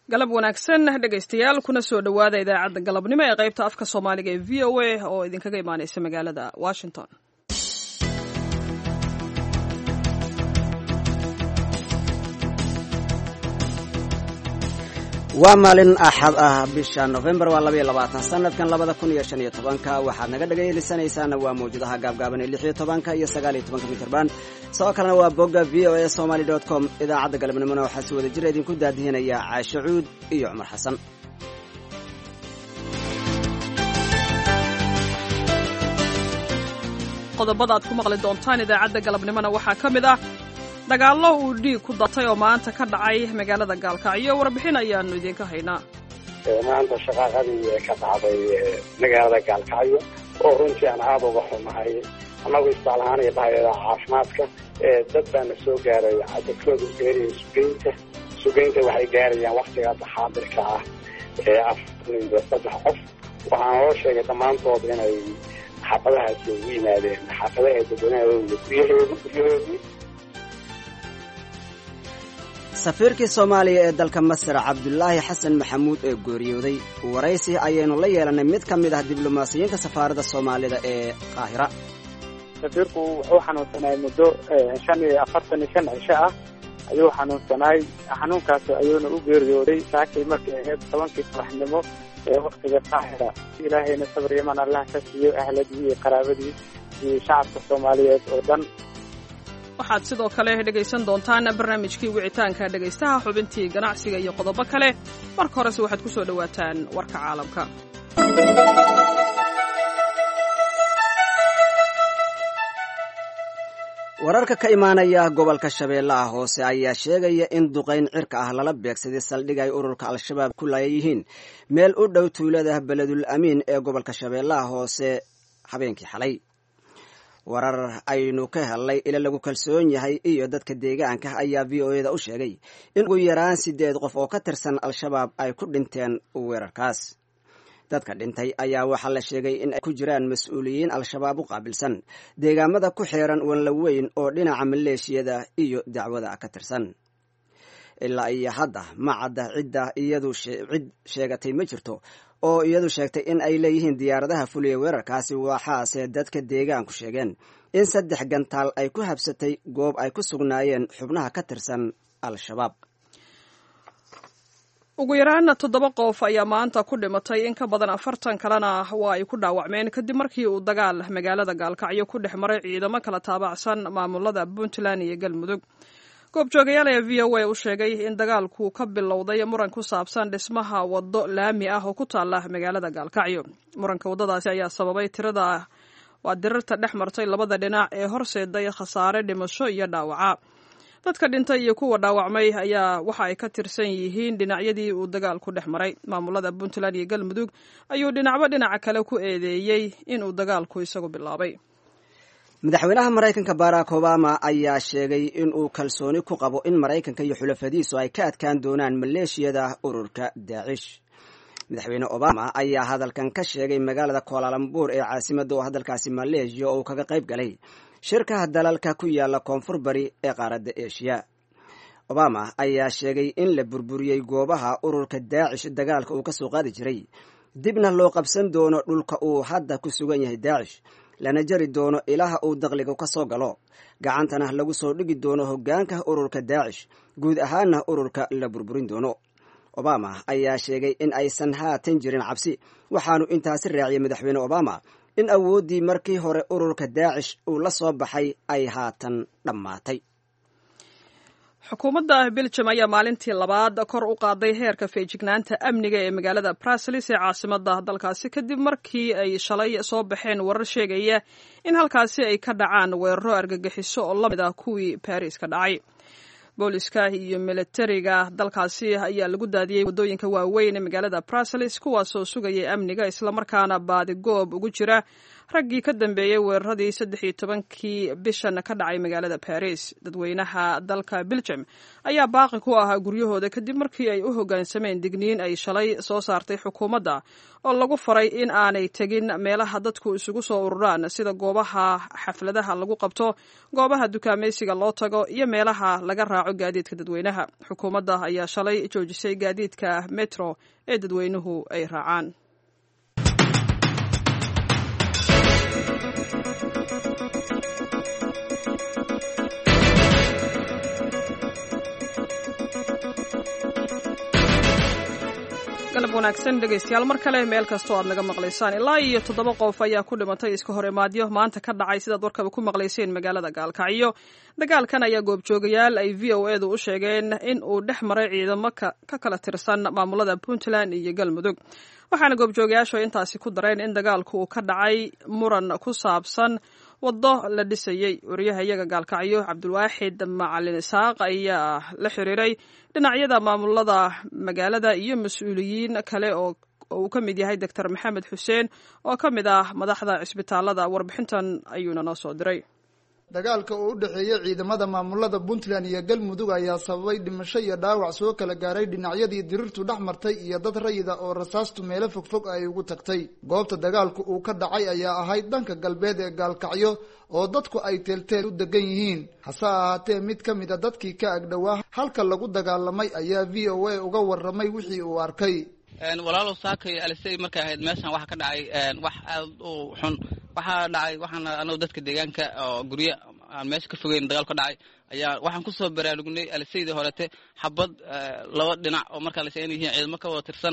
galab wanaagsan dhegaystayaal kuna soo dhowaada idaacadda galabnimo ee qaybta afka soomaaliga ee v o a oo idinkaga imaanaysa magaalada Washington. waa maalin axad ah bisha November waa 22 sanadkan 2015 waxaad naga dhagaysanaysaana waa mawjadaha gaabgaaban ee 16 iyo 19 mitirban soo kalena waa bogga voasomali.com idaacadda galabnimona waxaa si wada jir idinku daadihinaya Caasho Cuud iyo Cumar Xasan. qodobada aad ku maqli doontaan idaacadda galabnimona waxaa ka mid ah dagaallo uu dhiig ku datay oo maanta ka dhacay magaalada Gaalkacyo warbixin ayaanu idinka haynaa. maanta shaqaaqadii ka dhacday magaalada Gaalkacyo oo runtii aan aad uga xumahay anagu isbitaalahaan iyo bahayada caafimaadka dad baan soo gaaray cadadkoodu geeriyo sugeynta waxay gaarayaan waqtiga xaadirka ah 4 qof waxaan loo sheegay dhammaantood inay xaafadahaasi ugu yimaadeen xaafadaha dadweynaha guryahoodii. safiirkii Soomaaliya ee dalka Masar Cabdullaahi Xasan Maxamuud ee geeriyooday waraysi ayaynu la yeelanay mid ka mid ah diblomaasiyiinta safaaradda Soomaalida ee Qaahira. safiirku wuxuu xanuunsanay muddo 45 cisho ah ayuu xanuunsanay xanuunkaas ayuuna u geeriyooday saakay markii ahayd 10 subaxnimo ee waqtiga Qaahira. ilaahayna sabir iyo iimaan Allah ka siiyo ahladii iyo qaraabadii iyo shacabka Soomaaliyeed oo dhan. waxaad sidoo kale dhegaysan doontaan barnaamijkii wicitaanka dhegaystaha xubintii ganacsiga iyo qodobo kale marka horese waxaad ku soo dhawaataan warka caalamka. wararka ka imaanaya gobolka Shabeellaha Hoose ayaa sheegaya in duqeyn cirka ah lala beegsaday saldhig ay ururka Al-Shabaab ku leeyihiin meel u dhow tuulada Beledul Amiin ee gobolka Shabeellaha Hoose habeenkii xalay. warar aynu ka helay ila lagu kalsoon yahay iyo dadka deegaanka ayaa VOA-da u sheegay in ugu yaraan 8 qof oo ka tirsan Al-Shabaab ay ku dhinteen weerarkaas. dadka dhintay ayaa waxaa la sheegay in ay ku jiraan mas'uuliyiin Al-Shabaab u qaabilsan deegaamada ku xeeran Wanlaweyn oo dhinaca maleeshiyada iyo dacwada ka tirsan. ilaa iyo hadda ma cadda cidda iyadu sheegatay ma jirto oo iyadu sheegtay in ay leeyihiin diyaaradaha fuliya weerarkaasi waxaase dadka deegaanku sheegeen in 3 gantaal ay ku habsatay goob ay ku sugnaayeen xubnaha ka tirsan Al-Shabaab. ugu yaraan 7 qof ayaa maanta ku dhimatay in ka badan 40 kalena waa ay ku dhaawacmeen kadib markii uu dagaal magaalada Gaalkacyo ku dhex maray ciidamo kala taabacsan maamulada Puntland iyo Galmudug. goobjoogayaal ee VOA u sheegay in dagaalku ka bilowday muran ku saabsan dhismaha waddo laami ah oo ku taala magaalada Gaalkacyo. muranka waddadaasi ayaa sababay dirirta dhex martay labada dhinac ee horseeday khasaare dhimasho iyo dhaawaca. dadka dhintay iyo kuwa dhaawacmay ayaa waxa ay ka tirsan yihiin dhinacyadii uu dagaalku dhex maray. maamulada Puntland iyo Galmudug ayuu dhinaca kale ku eedeeyay in uu dagaalku isagu bilaabay. madaxweynaha Mareykanka Barack Obama ayaa sheegay in uu kalsooni ku qabo in Mareykanka iyo xulafadiisu ay ka adkaan doonaan maleeshiyada ururka Daesh. madaxweyne Obama ayaa hadalkan ka sheegay magaalada Kuala Lumpur ee caasimadda oo hadalkaasi Malaysia oo kaga qayb galay shirka dalalka ku yaala koonfur bari ee qaaradda Aasiya. Obama ayaa sheegay in la burburiyay goobaha ururka Daesh dagaalka uu ka soo qaadi jiray dibna loo qabsan doono dhulka uu hadda ku sugan yahay Daesh lana jari doono ilaha uu dakhliga ka soo galo gacantana lagu soo dhigi doono hoggaanka ururka Daesh guud ahaanna ururka la burburin doono. Obama ayaa sheegay in aysan haatan jirin cabsi waxaanu intaasi raaciyay madaxweyne Obama in awooddii markii hore ururka Daesh uu la soo baxay ay haatan dhammaatay. xukuumadda Belgium ayaa maalintii labaad kor u qaaday heerka feejignaanta amniga ee magaalada Brussels ee caasimadda dalkaasi kadib markii ay shalay soo baxeen warar sheegaya in halkaasi ay ka dhacaan weeraro argagixiso oo la mid ah kuwii Paris ka dhacay. booliska iyo militariga dalkaasi ayaa lagu daadiyay wadooyinka waaweyn ee magaalada Brussels kuwaasoo sugayay amniga isla markaana baadi goob ugu jira raggii ka dambeeyey weeraradii 13 bishan ka dhacay magaalada Paris. Dadweynaha dalka Belgium ayaa baaqi ku ahaa guryahooda kadib markii ay u hoggaansameen digniin ay shalay soo saartay xukuumadda oo lagu faray in aanay tegin meelaha dadku isugu soo ururaan sida goobaha xafladaha lagu qabto, goobaha dukaamaysiga loo tago iyo meelaha laga raaco gaadiidka dadweynaha. Xukuumadda ayaa shalay joojisay gaadiidka metro ee dadweynuhu ay raacaan. galab wanaagsan dhegaystayaal mar kale meel kastoo aad naga maqlaysaan. ilaa iyo 7 qof ayaa ku dhimatay iska hor imaadyo maanta ka dhacay sidaad warkaba ku maqlayseen magaalada Gaalkacyo. Dagaalkan ayaa goobjoogayaal ay VOA u sheegeen in uu dhex maray ciidamo ka kala tirsan maamulada Puntland iyo Galmudug. waxaana goobjoogayaashu intaasi ku dareen in dagaalku uu ka dhacay muran ku saabsan wado la dhisayay. wariyahayaga Gaalkacyo Cabdulwaaxid Macalin Isaaq ayaa la xiriiray dhinacyada maamulada magaalada iyo mas'uuliyiin kale oo uu ka mid yahay Dr. Maxamed Xuseen oo ka mid ah madaxda cisbitaalada. warbixintan ayuuna noo soo diray. dagaalka oo u dhaxeeyay ciidamada maamulada Puntland iyo Galmudug ayaa sababay dhimasho iyo dhaawac soo kala gaaray dhinacyadii dirirtu dhex martay iyo dad rayida oo rasaastu meelo fogfog ay ugu tagtay. goobta dagaalku uu ka dhacay ayaa ahayd dhanka galbeed ee Gaalkacyo oo dadku ay teelteel u degan yihiin. hase ahaatee mid ka mid ah dadkii ka agdhawaa halka lagu dagaalamay ayaa VOA uga warramay wixii uu arkay. walaalo saakay alisay markay ahayd meeshan waxa ka dhacay wax aad u xun. waxa dhacay waxaana anoo dadka deegaanka oo guriga aan meesha ka fogeyn dagaal ka dhacay ayaa waxaan ku soo baraarugnay alisayda horete xabad laba dhinac oo marka la sheegay yihiin ciidamo ka wada tirsan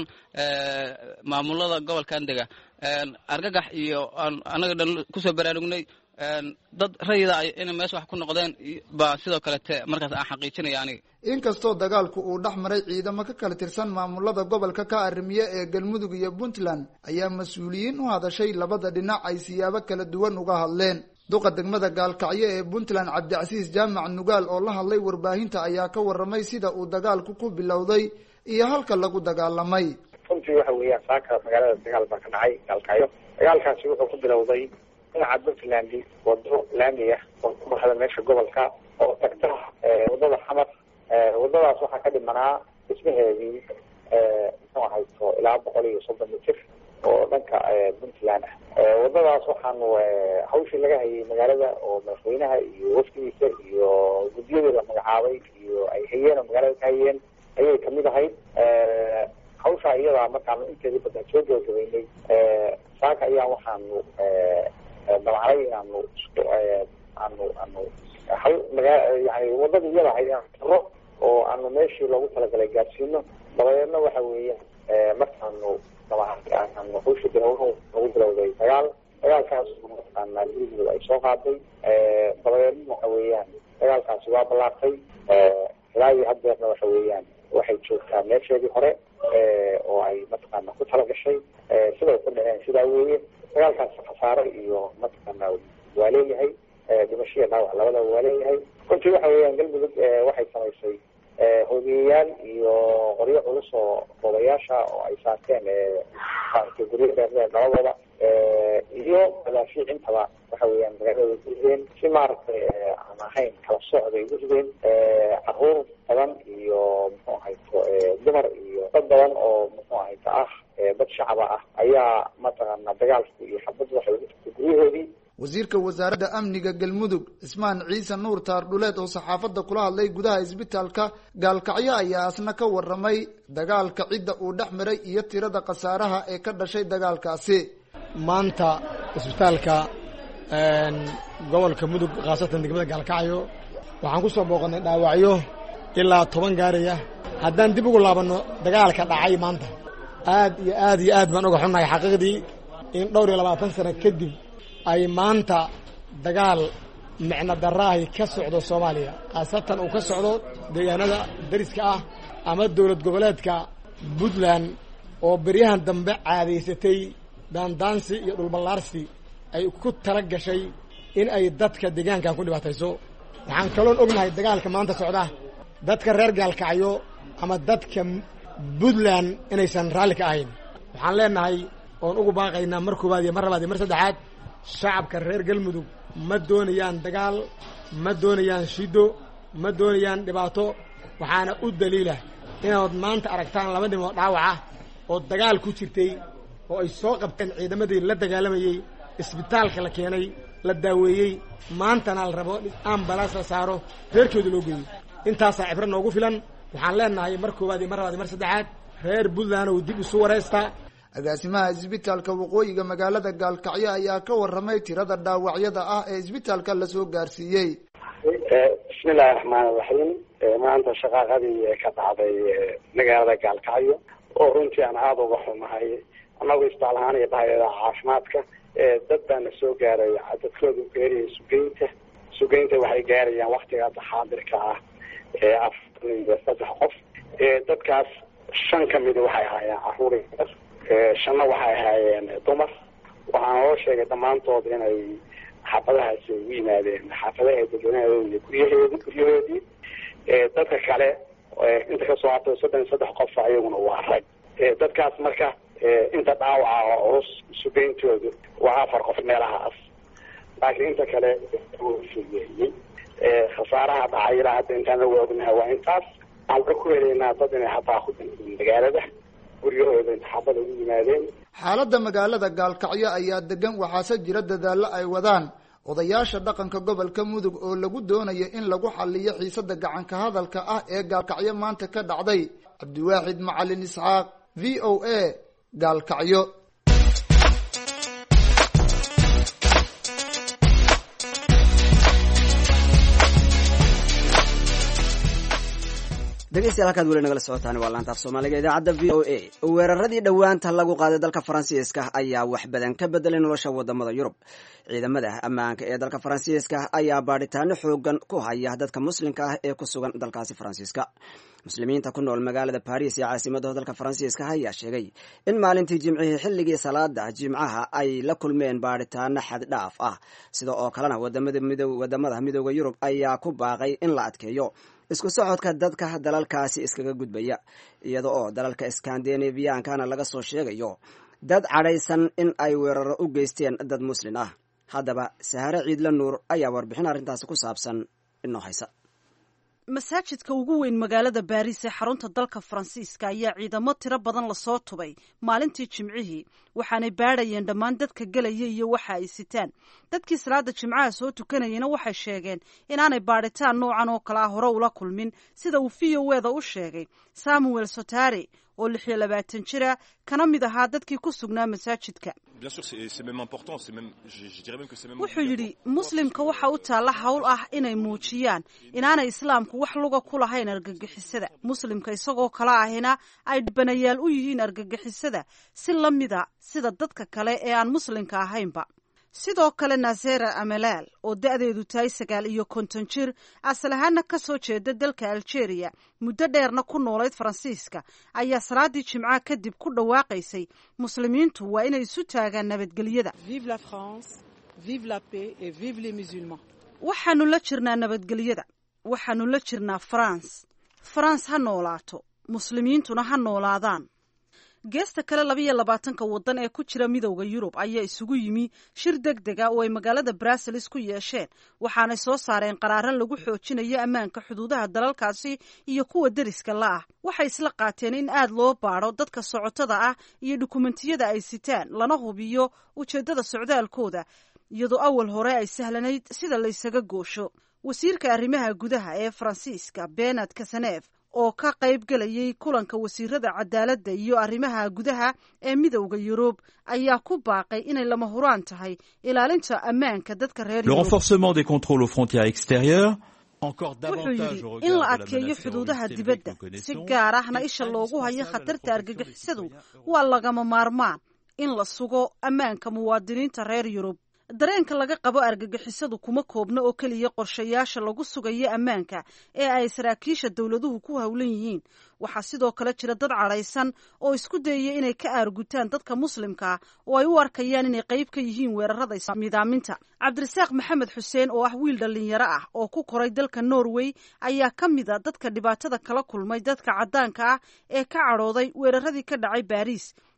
maamulada gobolka Andega. argagax iyo anaga dhan ku soo baraarugnay dad rayida in meesha wax ku noqdeen ba sidoo kale markaas aan xaqiijinaya aniga. inkastoo dagaalku uu dhex maray ciidamo ka kala tirsan maamulada gobolka ka arrimiye ee Galmudug iyo Puntland ayaa mas'uuliyiin u hadashay labada dhinac ay siyaabo kala duwan uga hadleen. duqa degmada Gaalkacyo ee Puntland Cabdicasiis Jaamac Nugaal oo la hadlay warbaahinta ayaa ka warramay sida uu dagaalku ku bilowday iyo halka lagu dagaalamay. runtii waxa weeyaan saaka magaalada dagaal baa ka dhacay Gaalkacyo. dagaalkaasi wuxuu ku bilowday dhinaca Puntland wado laami ah oo ku baxda meesha gobolka oo tagta wadada Xamar. wadadaas waxaa ka dhimanaa dhismaheedii muxuu ahayto ilaa 130 mitir oo dhanka Puntland ah. wadadaas waxaanu hawshii laga hayay magaalada oo madaxweynaha iyo wafdigiisa iyo guddiyada magacaabay iyo ay hayeen magaalada ka hayeen ayay kamid ahayd. hawsha iyada markaan inteedii badan soo gabagabeynay saaka ayaa waxaanu dabacay inaanu hal yani wadada iyada ahayd oo aanu meeshii loogu talagalay gaarsiino. dabadeedna waxa weeyaan markaanu aanu hawsha bilowno lagu bilowday dagaalkaas markaana gurigooda ay soo qaaday. dabadeedna waxa weeyaan dagaalkaasi waa ballaartay ilaa iyo haddeerna waxa weeyaan waxay joogtaa meesheedii hore oo ay mataqaana ku talagashay siday ku dhaceen sidaa weeye. dagaalkaasi khasaare iyo mataqaana waa leeyahay dhimasho iyo dhaawac labadaba waa leeyahay. runtii waxa weeyaan Galmudug waxay samaysay hoobiyayaal iyo qoryo culus oo odayaasha oo ay saarteen guryo dheer labadooda iyo madaafiic intaba waxa weeyaan magaalada gudeen si maaragtay aan ahayn kala socday gudeen. caruur badan iyo muxuu ahayto dumar iyo dad badan oo muxuu ahayto dad shacaba ah ayaa mataqaana dagaalku iyo xabad waxay ugu tagtay guryahoodii. wasiirka wasaaradda amniga Galmudug Ismaan Ciise Nuur Taardhuleed oo saxaafadda kula hadlay gudaha isbitaalka Gaalkacyo ayaa asna ka warramay dagaalka cidda uu dhex maray iyo tirada khasaaraha ee ka dhashay dagaalkaasi. maanta isbitaalka gobolka Mudug khaasatan degmada Gaalkacyo waxaan ku soo booqanay dhaawacyo ilaa 10 gaaraya. haddaan dib ugu laabano dagaalka dhacay maanta aad iyo aad baan uga xunnahay xaqiiqdii in dhowr iyo 20 sano kadib ay maanta dagaal micna daraahi ka socdo Soomaaliya khaasatan uu ka socdo deegaanada dariska ah ama dawlad goboleedka Puntland oo bariyahan dambe caadaysatay daandaansi iyo dhulballaarsi ay ku tala gashay in ay dadka deegaanka ku dhibaatayso. waxaan kaloon ognahay dagaalka maanta socda dadka reer Gaalkacyo ama dadka Puntland inaysan raalli ka ahayn. waxaan leenahay oon ugu baaqaynaa mar koobaad iyo mar labaad iyo mar saddexaad shacabka reer galmudug ma doonayaan dagaal ma doonayaan shido ma doonayaan dhibaato waxaana u daliila inaad maanta aragtaan 2 nin oo dhaawac ah oo dagaal ku jirtay oo ay soo qabteen ciidamadii la dagaalamayay isbitaalka la keenay la daaweeyey maantana la rabo ambalaas la saaro reerkooda loo geeyo intaasaa cibro noogu filan waxaan leenahay mar koowaad iyo mar labaad iyo mar saddexaad reer Puntland oo dib isu wareystaa. agaasimaha isbitaalka waqooyiga magaalada Gaalkacyo ayaa ka warramay tirada dhaawacyada ah ee isbitaalka la soo gaarsiiyey. bismillaahi raxmaani raxiim. maanta shaqaaqadii ka dhacday magaalada Gaalkacyo oo runtii aan aad uga xumahay annagu isbitaal ahaan iyo bahayada caafimaadka dad baan soo gaaray cadadkoodu geeriyay sugeynta waxay gaarayaan waqtiga xaadirka ah 43 qof. dadkaas 5 ka mid waxay ahaayeen caruur yar 5 waxay ahaayeen dumar. waxaan loo sheegay dhammaantood inay xaafadahaasi u yimaadeen xaafadaha dadweynaha guryahoodii. dadka kale inta ka soo hartay 33 qof ayaguna waa rag. dadkaas marka inta dhaawaca oo culus sugeyntoodu waa 4 qof meelahaas, laakiin inta kale wuu fugeeyey. khasaaraha dhacay ilaa hadda intaan la ognahay waa intaas. aan ku helaynaa dad inay hataa ku dhinteen magaalada guryahooda inta xaafada ugu yimaadeen. xaaladda magaalada Gaalkacyo ayaa degan waxaase jira dadaallo ay wadaan odayaasha dhaqanka gobolka Mudug oo lagu doonayo in lagu xalliyo xiisada gacanka hadalka ah ee Gaalkacyo maanta ka dhacday. Cabdiwaaxid Macalin Isxaaq, VOA, Gaalkacyo. dhegeystayaal halkaad weli nagala socotaan waa laanta af Soomaaliga idaacadda VOA. weeraradii dhowaanta lagu qaaday dalka Faransiiska ayaa wax badan ka bedelay nolosha wadamada Yurub. ciidamada ammaanka ee dalka Faransiiska ayaa baadhitaano xoogan ku haya dadka muslimka ah ee ku sugan dalkaasi Faransiiska. muslimiinta ku nool magaalada Paris ee caasimadda dalka Faransiiska ayaa sheegay in maalintii Jimcihii xilligii salaada Jimcaha ay la kulmeen baadhitaano xad dhaaf ah. sidoo oo kalena wadamada midowga Yurub ayaa ku baaqay in la adkeeyo isku socodka dadka dalalkaasi iskaga gudbaya, iyada oo dalalka Scandinavian-kana laga soo sheegayo dad cadhaysan in ay weeraro u geysteen dad muslin ah. haddaba Sahare Ciidla Nuur ayaa warbixin arrintaasi ku saabsan inoo haysa. masaajidka ugu weyn magaalada Paris ee xarunta dalka Faransiiska ayaa ciidamo tiro badan la soo tubay maalintii Jimcihii, waxaanay baadhayeen dhammaan dadka galaya iyo waxa ay sitaan. dadkii salaada Jimcaha soo tukanayna waxay sheegeen inaanay baadhitaan noocan oo kala hore ula kulmin, sida uu VOA-da u sheegay Samuel Sotare oo 26 jira kana mid ahaa dadkii ku sugnaa masaajidka. wuxuu yidhi muslimka waxa u taalla hawl ah inay muujiyaan inaanay islaamku wax luga ku lahayn argagixisada. muslimka isagoo kala ahina ay dhibanayaal u yihiin argagixisada si la mida sida dadka kale ee aan muslimka ahaynba. sidoo kale Nazera Amelal oo da'deedu tahay 59 jir, asal ahaana ka soo jeeda dalka Algeria, muddo dheerna ku noolayd Faransiiska, ayaa salaadii Jimcaha kadib ku dhawaaqaysay muslimiintu waa inay isu taagaan nabadgelyada. Vive la France, vive la paix et vive les musulmans. waxaanu la jirnaa nabadgelyada, waxaanu la jirnaa France ha noolaato, muslimiintuna ha noolaadaan. geesta kale 22 wadan ee ku jira midowga Yurub ayaa isugu yimi shir degdega oo ay magaalada Brussels ku yeesheen, waxaanay soo saareen qaraaro lagu xoojinayo ammaanka xuduudaha dalalkaasi iyo kuwa deriska la ah. waxay isla qaateen in aad loo baaro dadka socotada ah iyo dukumentiyada ay sitaan, lana hubiyo ujeedada socdaalkooda, iyadoo awal hore ay sahlanayd sida la isaga goosho. wasiirka arrimaha gudaha ee Faransiiska Bernard Cazeneuve oo ka qayb galayay kulanka wasiirada cadaaladda iyo arrimaha gudaha ee midowga Yurub ayaa ku baaqay inay lama huraan tahay ilaalinta ammaanka dadka reer Yurub. Le renforcement des contrôles aux frontières extérieures encore davantage au regard de la adkeeyo xuduudaha dibadda, si gaar ahna isha loogu hayo khatarta argagixisadu waa lagama maarmaan in la sugo ammaanka muwaadiniinta reer Yurub. dareenka laga qabo argagixisadu kuma koobna oo kaliya qorshayaasha lagu sugayo ammaanka ee ay saraakiisha dawladuhu ku hawlan yihiin. waxaa sidoo kale jira dad cadhaysan oo isku dayaya inay ka aargutaan dadka muslimka oo ay u arkayaan inay qayb ka yihiin weerarada midaaminta. Cabdirasaaq Maxamed Xuseen oo ah wiil dhalinyaro ah oo ku koray dalka Norway ayaa ka mid ah dadka dhibaatada kala kulmay dadka cadaanka ah ee ka cadhooday weeraradii ka dhacay Paris.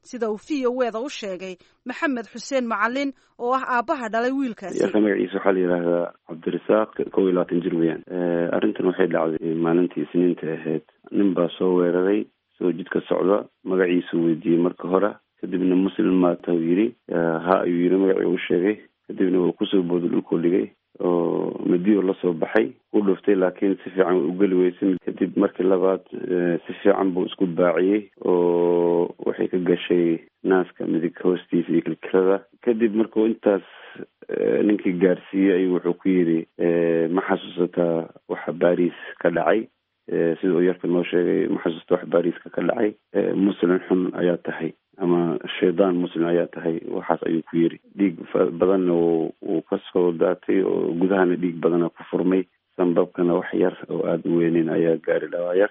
sida uu VOA-da u sheegay Maxamed Xuseen Macalin oo ah aabaha dhalay wiilkaasi. magaciisa waxaa la yidhaahdaa Cabdirasaaq 21 jir weeyaan. Arrintan waxay dhacday maalintii Isniinta ahayd. nin baa soo weeraray soo jidka socda, magaciisu weydiiyey marka hore, kadibna muslim maata uu yidhi, ha ayuu yidhi, magacii uu sheegay, kadibna uu kusoo booday dhulkuu dhigay oo madiyo la soo baxay, u dhuftay laakiin si fiican u geli weysay. kadib markii labaad si fiican buu isku baaciyey oo waxay ka gashay naaska midig hoostiisa iyo kilkilada. kadib markuu intaas ninkii gaarsiiyey ayuu wuxuu ku yidhi, ma xasuusataa waxa Baris ka dhacay? sida uu yarka noo sheegay, ma xasuusta wax Bariska ka dhacay? muslim xun ayaa tahay ama shaydaan muslim ayaa tahay, waxaas ayuu ku yidhi. dhiig badanna uu ka soo daatay oo gudahana dhiig badana ku furmay, sanbabkana wax yar oo aada u weyneyn ayaa gaari dhawaayar.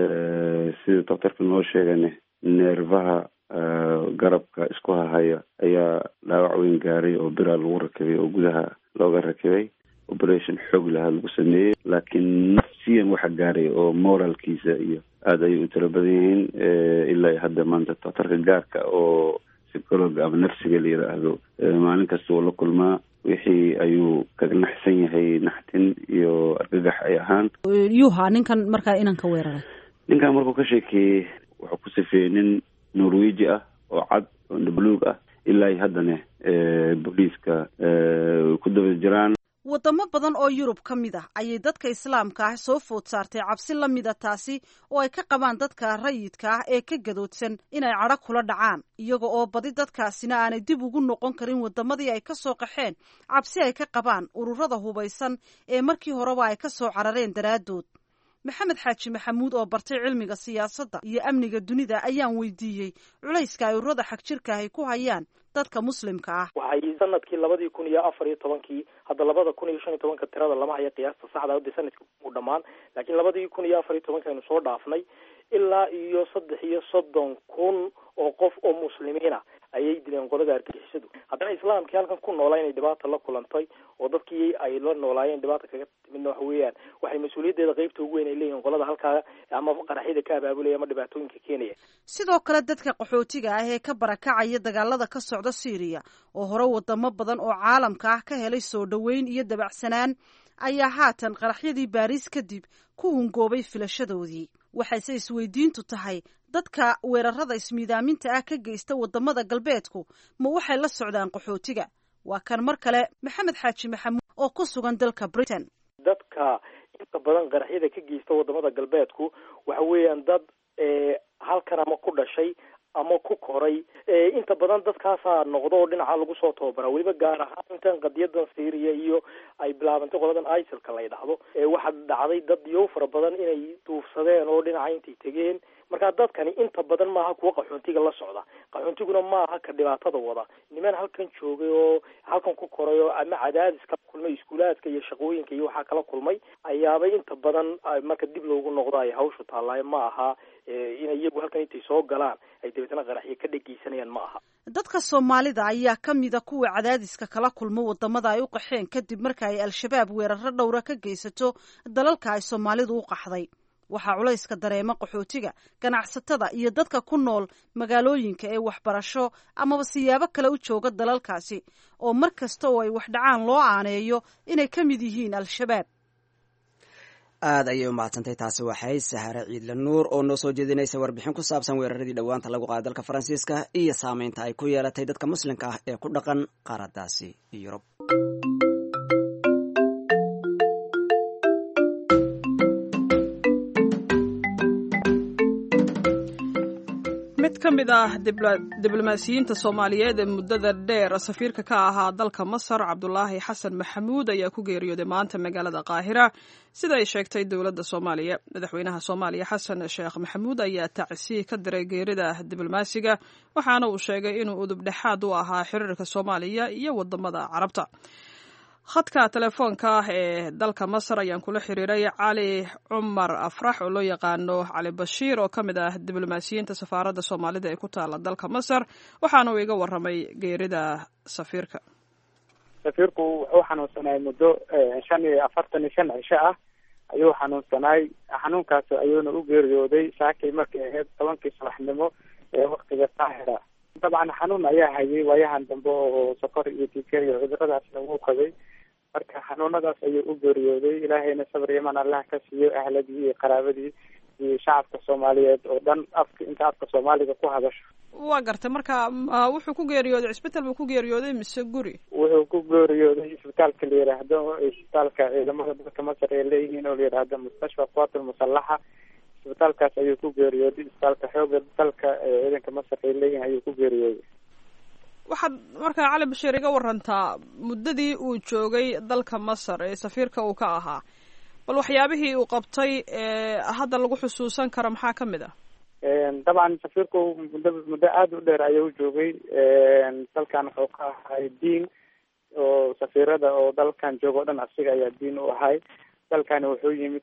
sida daktarka noo sheegane, neerfaha garabka isku hahaya ayaa dhaawac weyn gaaray oo biraa lagu rakibay oo gudaha looga rakibay. operation xoog lahaa lagu sameeyey, laakiin nafsiyan waxa gaaray oo moralkiisa iyo aada ayay u tiro badan yihiin. ilaa hadda maanta daktarka gaarka oo psychologa ama nafsiga la yidhaahdo maalin kasta oo la kulmaa, wixii ayuu kaga naxsan yahay, naxtin iyo argagax ay ahaan. yuha ninkan markaa inanka weeraray, ninkan markuu ka sheekeeyey wuxuu ku sifeeyey nin Norweji ah oo cad oo buluug ah. ilaa haddana booliiska ku daba jiraan. wadamo badan oo Yurub ka mid ah ayay dadka islaamka ah soo food saartay cabsi la mid ah taasi oo ay ka qabaan dadka rayidka ah ee ka gadoodsan inay cadho kula dhacaan, iyaga oo badi dadkaasina aanay dib ugu noqon karin wadamadii ay ka soo qaxeen, cabsi ay ka qabaan ururada hubaysan ee markii horeba ay ka soo carareen daraadood. Maxamed Xaaji Maxamuud oo bartay cilmiga siyaasadda iyo amniga dunida ayaan weydiiyey culayska ay ururada xagjirka ay ku hayaan dadka muslimka ah. waxay sanadkii 2014 hadda 2015 tirada lama hayo qiyaasta saxda ah sanadkii uu dhamaan, laakiin 2014 aynu soo dhaafnay ilaa iyo 33,000 oo qof oo muslimiin ah ayay dileen qodada argagixisadu. haddana islaamkii halkan ku noolaa inay dhibaato la kulantay oo dadkii ay la noolaayeen dhibaato kaga timidna waxa weeyaan waxay mas-uuliyaddeeda qaybta ugu weyn ay leeyihiin qolada halkaa ama qaraxyada ka abaabulaya ama dhibaatooyinka keenaya. sidoo kale dadka qaxootiga ah ee ka barakacaya dagaalada ka socda Syria oo hore wadamo badan oo caalamka ah ka helay soo dhaweyn iyo dabacsanaan ayaa haatan qaraxyadii Baris kadib ku hungoobay filashadoodii. waxayse isweydiintu tahay dadka weerarada ismiidaaminta ah ka geysta wadamada galbeedku ma waxay la socdaan qaxootiga? waa kan mar kale Maxamed Xaaji Maxamuud oo ku sugan dalka Britain. dadka inta badan qaraxyada ka geysta wadamada galbeedku waxa weeyaan dad halkan ama ku dhashay ama ku koray. inta badan dadkaasaa noqdo oo dhinaca lagu soo tababara, weliba gaar ahaan intan qadiyadan Syria iyo ay bilaabantay qoladan ISIL-ka la yidhaahdo. waxaa dhacday dad yow fara badan inay duufsadeen oo dhinaca intay tegeen. marka dadkani inta badan maaha kuwa qaxoontiga la socda, qaxoontiguna maaha ka dhibaatada wada. niman halkan joogay oo halkan ku koray oo ama cadaadis kala kulmay iskuulaadka iyo shaqooyinka iyo waxaa kala kulmay ayaabay inta badan marka dib loogu noqdo ay hawshu taallaaye ma aha inay iyagu halkan intay soo galaan ay dabeetana qaraxyo ka dhegeysanayaan ma aha. dadka Soomaalida ayaa ka mid ah kuwa cadaadiska kala kulma wadamada ay u qaxeen kadib marka ay al-shabaab weeraro dhowra ka geysato dalalka ay Soomaalidu u qaxday. waxaa culayska dareema qaxootiga, ganacsatada iyo dadka ku nool magaalooyinka ee waxbarasho amaba siyaabo kale u jooga dalalkaasi oo mar kasta oo ay wax dhacaan loo aaneeyo inay ka mid yihiin al-shabaab. aad ayay u mahadsantay. taasi waxay Sahare Ciidle Nuur oo noo soo jeedinaysa warbixin ku saabsan weeraradii dhowaanta lagu qaaday dalka Faransiiska iyo saameynta ay ku yeelatay dadka muslimka ah ee ku dhaqan qaaradaasi Yurub. mid ka mid ah diblomaasiyiinta Soomaaliyeed ee muddada dheer safiirka ka ahaa dalka Masar Cabdulaahi Xasan Maxamuud ayaa ku geeriyooday maanta magaalada Qaahira sida ay sheegtay dowladda Soomaaliya. madaxweynaha Soomaaliya Xasan Sheekh Maxamuud ayaa tacsiye ka diray geerida diblomaasiga, waxaana uu sheegay inuu udub dhexaad u ahaa xiriirka Soomaaliya iyo wadamada Carabta. khadka telefoonka ee dalka Masar ayaan kula xiriiray Cali Cumar Afrax oo loo yaqaano Cali Bashiir oo ka mid ah diblomaasiyiinta safaaradda Soomaalida ee ku taala dalka Masar, waxaana uu iga warramay geerida safiirka. safiirku wuxuu xanuunsanay muddo 45 cisho ah ayuu xanuunsanay. xanuunkaas ayuuna u geeriyooday saakay markay ahayd 10 subaxnimo ee waqtiga Qaahira. dabcan xanuun ayaa hayay waayahan dambe oo sokor iyo diker iyo cuduradaasna wuu qabay, marka xanuunadaas ayuu u geeriyooday. ilaahayna sabir iman allah ka siiyo ahladii iyo qaraabadii iyo shacabka soomaaliyeed oo dhan inta afka soomaaliga ku hadasho. waa gartay, marka wuxuu ku geeriyooday cisbitaal buu ku geeriyooday mise guri? wuxuu ku geeriyooday isbitaalka la yidhaahdo isbitaalka ciidamada dalka masar ee leeyihiin oo la yidhaahdo mustashfa quwat almusalaxa. isbitaalkaas ayuu ku geeriyooday, isbitaalka xooga dalka ciidanka masar ay leeyihiin ayuu ku geeriyooday. waxaad markaa cali bashiir iga warantaa muddadii uu joogay dalka masar ee safiirka uu ka ahaa, bal waxyaabihii uu qabtay hadda lagu xusuusan karo maxaa ka mid ah? dabcan safiirku muddo aada u dheer ayuu joogay. dalkan wuxuu ka ahay diin oo safiirada oo dalkan jooga o dhan asiga ayaa diin u ahay. dalkani wuxuu yimid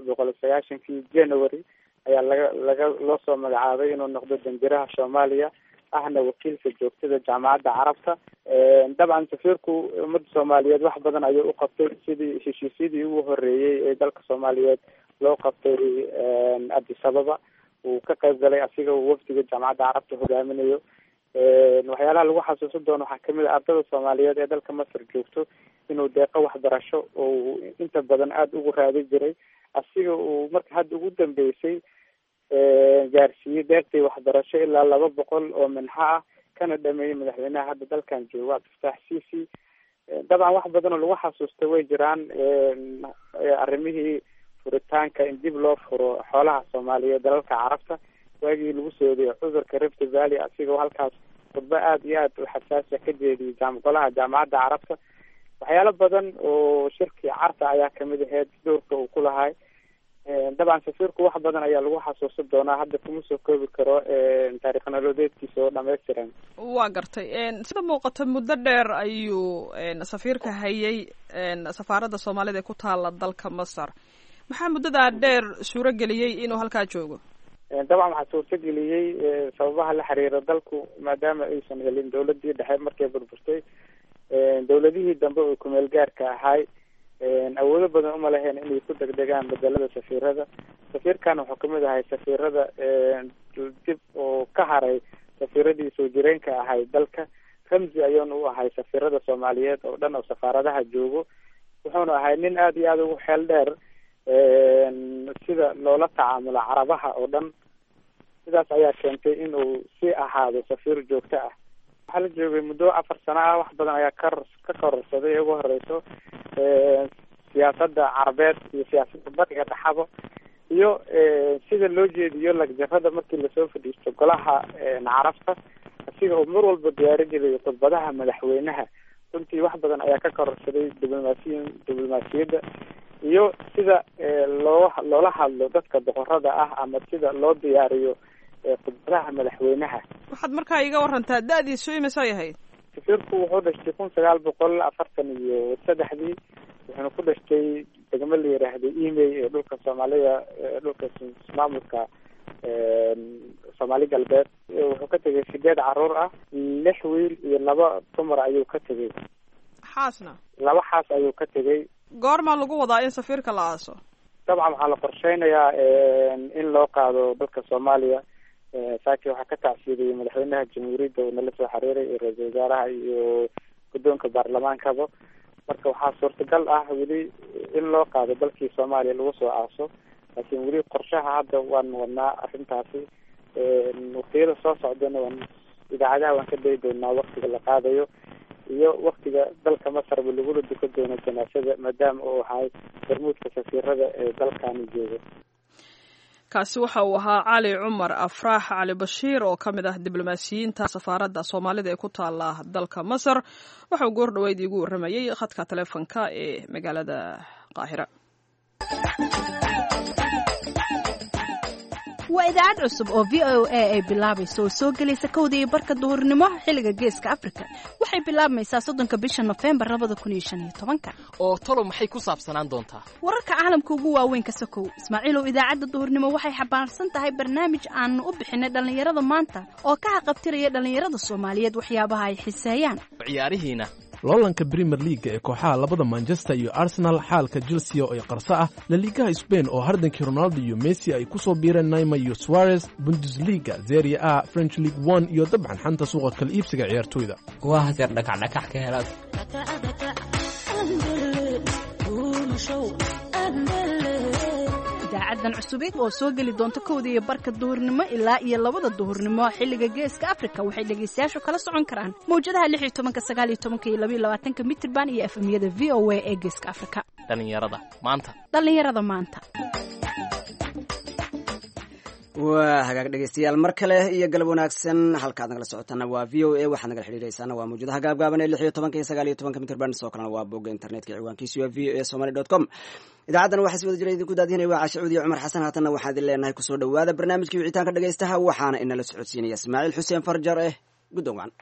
1990 January ayaa loo soo magacaabay inuu noqdo danjiraha Soomaaliya, ahna wakiilka joogtada jaamacadda carabta. dabcan safiirku ummadda Soomaaliyeed wax badan ayuu u qabtay, sidii heshiisyadii ugu horeeyay ee dalka Soomaaliyeed loo qabtay Addis Ababa uu ka qayb galay asiga uu wafdiga jaamacadda carabta hogaaminayo. waxyaalaha lagu xasuusan doono waxaa kamid a ardada Soomaaliyeed ee dalka Masar joogto inuu deeqo waxbarasho oo inta badan aada ugu raadi jiray. asiga uu marka hadda ugu dambeysay gaarsiiyey deeqtii waxbarasho ilaa 200 oo minxa ah, kana dhameeyey madaxweynaha hadda dalkan jooga Abdulfataax Siisi. dabcan wax badan oo lagu xasuustay way jiraan. arrimihii furitaanka in dib loo furo xoolaha Soomaaliyeed dalalka carabta waagii lagu soo odeeyay cudurka Rift Valley, asigoo halkaas khudbo aada iyo aada u xasaasiya ka jeediyey golaha jaamacadda carabta. waxyaalo badan oo shirkii carta ayaa kamid ahayd doorka uu ku lahay. dabcan safiirku wax badan ayaa lagu xasuusan doonaa, hadda kuma soo koobi karo taariikh nololeedkiisa oo dhammaystiran. waa gartay, sida muuqata muddo dheer ayuu safiirka hayay safaaradda Soomaalida ee ku taala dalka Masar. maxaa muddadaa dheer suuro geliyey inuu halkaa joogo? dabcan waxaa suurto geliyey sababaha la xiriira dalku maadaama aysan helin dawladii dhexe markay burburtay. dawladihii dambe oo kumeel gaarka ahay awoodo badan uma lahayn inay ku degdegaan bedelada safiirada. safiirkan wuxuu kamid ahay safiirada dib oo ka haray safiiradii soo jireenka ahay dalka. ramsi ayuuna u ahay safiirada Soomaaliyeed oo dhan oo safaaradaha joogo. wuxuuna ahay nin aada iyo aada ugu xeel dheer sida loola tacaamulo carabaha oo dhan. sidaas ayaa keentay inuu sii ahaado safiir joogto ah. waxaa la joogay muddo 4 sano ah. wax badan ayaa ka kororsaday ee ugu horeyso siyaasadda carabeed iyo siyaasadda bariga dhaxaba iyo sida loo jeediyo lagjarada markii lasoo fadhiisto golaha carabta, asiga oo mar walba diyaari jiray khudbadaha madaxweynaha. runtii wax badan ayaa ka kororsaday diblomaasiyadda iyo sida loola hadlo dadka boqorada ah ama sida loo diyaariyo khudbadaha madaxweynaha. waxaad markaa iga warantaa da-diisu imise ay ahayd? safiirku wuxuu dhashtay 1943 wuxuuna ku dhashtay degmo la yiraahdo Imey ee dhulka Soomaalida dhulka maamulka Soomaali galbeed. wuxuu ka tegay 8 caruur ah, 6 wiil iyo 2 dumar ayuu ka tegay. xaasna 2 xaas ayuu ka tegay. goorma lagu wadaa in safiirka la aaso? dabcan waxaa la qorsheynayaa in loo qaado dalka Soomaaliya. saaki waxaa ka tacsiidiyey madaxweynaha jamhuuriyadda oo nala soo xiriiray iyo ra-iisul wasaaraha iyo guddoonka baarlamaankaba. marka waxaa suurtagal ah weli in loo qaado dalkii Soomaaliya lagu soo aaso, laakiin weli qorshaha hadda waan wadnaa arrintaasi. waqtiyada soo socdana idaacadaha waan ka dayi doonaa waqtiga la qaadayo iyo waqtiga dalka Masarba lagula dukan doono janaasada maadaama uu ahay hormuudka safiirada ee dalkani jooga. kaasi waxa uu ahaa Cali Cumar Afraax Cali Bashiir oo kamid ah diblomaasiyiinta safaaradda Soomaalida ee ku taala dalka Masar. waxa uu goor dhaweyd igu waramayay khadka taleefanka ee magaalada Qaahira. waa idaacad cusub oo VOA ay bilaabayso oo soo gelaysa 1:00 duhurnimo xilliga Geeska Afrika. waxay bilaabmaysaa 3 bisha November 2015. oo talo maxay ku saabsanaan doontaa? wararka caalamka ugu waaweyn ka sokow. Ismaaciilow, idaacadda duhurnimo waxay xambaarsan tahay barnaamij aan u bixinay dhalinyarada maanta oo ka haqabtiraya dhalinyarada Soomaaliyeed waxyaabaha ay xiiseeyaan. ciyaarihiina loolanka Premier League ee kooxaha labada Manchester iyo Arsenal, xaalka Chelsea oo ay qarso ah, La Liga Spain oo hardankii Ronaldo iyo Messi ay ku soo biireen Neymar iyo Suarez, Bundesliga, Serie A, French League 1 iyo dabcan xanta suuqa kala iibsiga ciyaartoyda. waa hadeer dhakac ka helaad idaacadan cusubeed oo soo geli doonta 1:00 duhurnimo ilaa iyo 2 duhurnimo xilliga Geeska Afrika waxay dhageystayaashu kala socon karaan mowjadaha 16, 19 iyo 22 mitirban iyo FM-yada VOA ee Geeska Afrika. dhalinyarada maanta waa hagaag dhegeystayaal mar kale iyo galab wanaagsan. halkaad nagala socotana waa VOA, waxaad nagala xiriiraysaana waa mawjadaha gaabgaaban ee 16 iyo 19 mitirban, sidoo kalena waa bogga internetka ciwaankiisu waa voasomali.com. idaacadan waxaa si wada jira idinku daadihinaya waa Caasha Cuudi iyo Cumar Xasan. haatanna waxaan idin leenahay kusoo dhawaada barnaamijkii wicitaanka dhegeystaha, waxaana inala socodsiinaya Ismaaciil Xuseen Farjar guddoon wacan.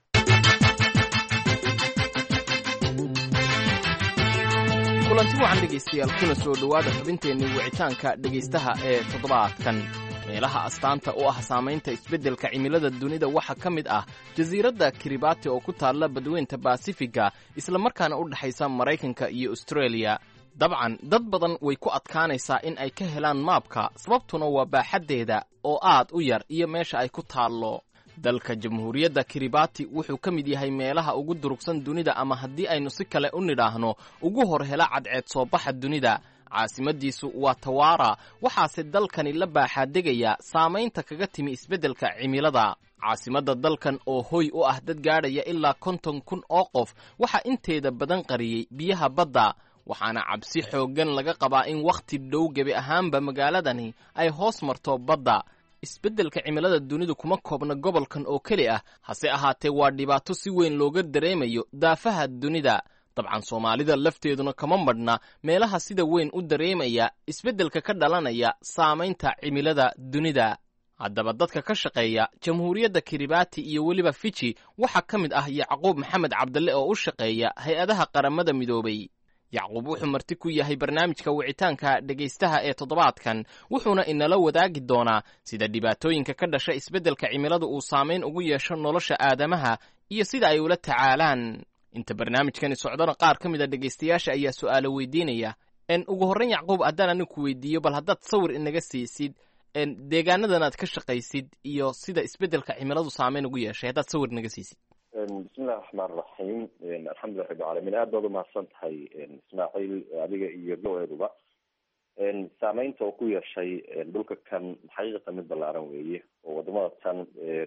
kulanti wacan dhegaystayaal, kuna soo dhowaada xubinteenni wicitaanka dhegaystaha ee toddobaadkan. meelaha astaanta u ah saamaynta isbeddelka cimilada dunida waxaa ka mid ah jasiiradda Kiribati oo ku taalla badweynta Baasifiga, isla markaana u dhaxaysa Maraykanka iyo Australia. dabcan dad badan way ku adkaanaysaa in ay ka helaan maabka, sababtuna waa baaxaddeeda oo aad u yar iyo meesha ay ku taallo. dalka jamhuuriyadda Kiribati wuxuu ka mid yahay meelaha ugu durugsan dunida, ama haddii aynu si kale u nidhaahno ugu hor hela cadceed soo baxa dunida. caasimadiisu waa Tawara, waxaase dalkani la baaxaadegaya saamaynta kaga timi isbeddelka cimilada. caasimadda dalkan oo hoy u ah dad gaadhaya ilaa 50,000 oo qof waxaa inteeda badan qariyey biyaha badda, waxaana cabsi xooggan laga qabaa in wakhti dhow gebi ahaanba magaaladani ay hoos marto badda. isbeddelka cimilada dunidu kuma koobna gobolkan oo keli ah, hase ahaatee waa dhibaato si weyn looga dareemayo daafaha dunida. dabcan Soomaalida lafteeduna kama madhna meelaha sida weyn u dareemaya isbeddelka ka dhalanaya saamaynta cimilada dunida. haddaba dadka ka shaqeeya jamhuuriyadda Kiribati iyo weliba Fiji waxaa ka mid ah Yacquub Maxamed Cabdalle oo u shaqeeya hay-adaha qaramada midoobay. Yacquub wuxuu marti ku yahay barnaamijka wicitaanka dhegaystaha ee toddobaadkan, wuxuuna inala wadaagi doonaa sida dhibaatooyinka ka dhasha isbeddelka cimiladu uu saamayn ugu yeesho nolosha aadamaha iyo sida ay ula tacaalaan. inta barnaamijkani socdana qaar ka mid a dhegaystayaasha ayaa su'aalo weydiinaya. ugu horreyn Yacquub, haddaan anigu weydiiyo, bal haddaad sawir inaga siisid deegaanadan aad ka shaqaysid iyo sida isbeddelka cimiladu saamayn ugu yeeshay, haddaad sawir inaga siisid. bismillahi raxmaan raxiim. alxamdulilah rabbil caalamiin. aad baad umahadsan tahay Ismaaciil, adiga iyo go-eduba. saamaynta oo ku yeeshay dhulka kan xaqiiqatan mid ballaaran weeye, oo wadamada tan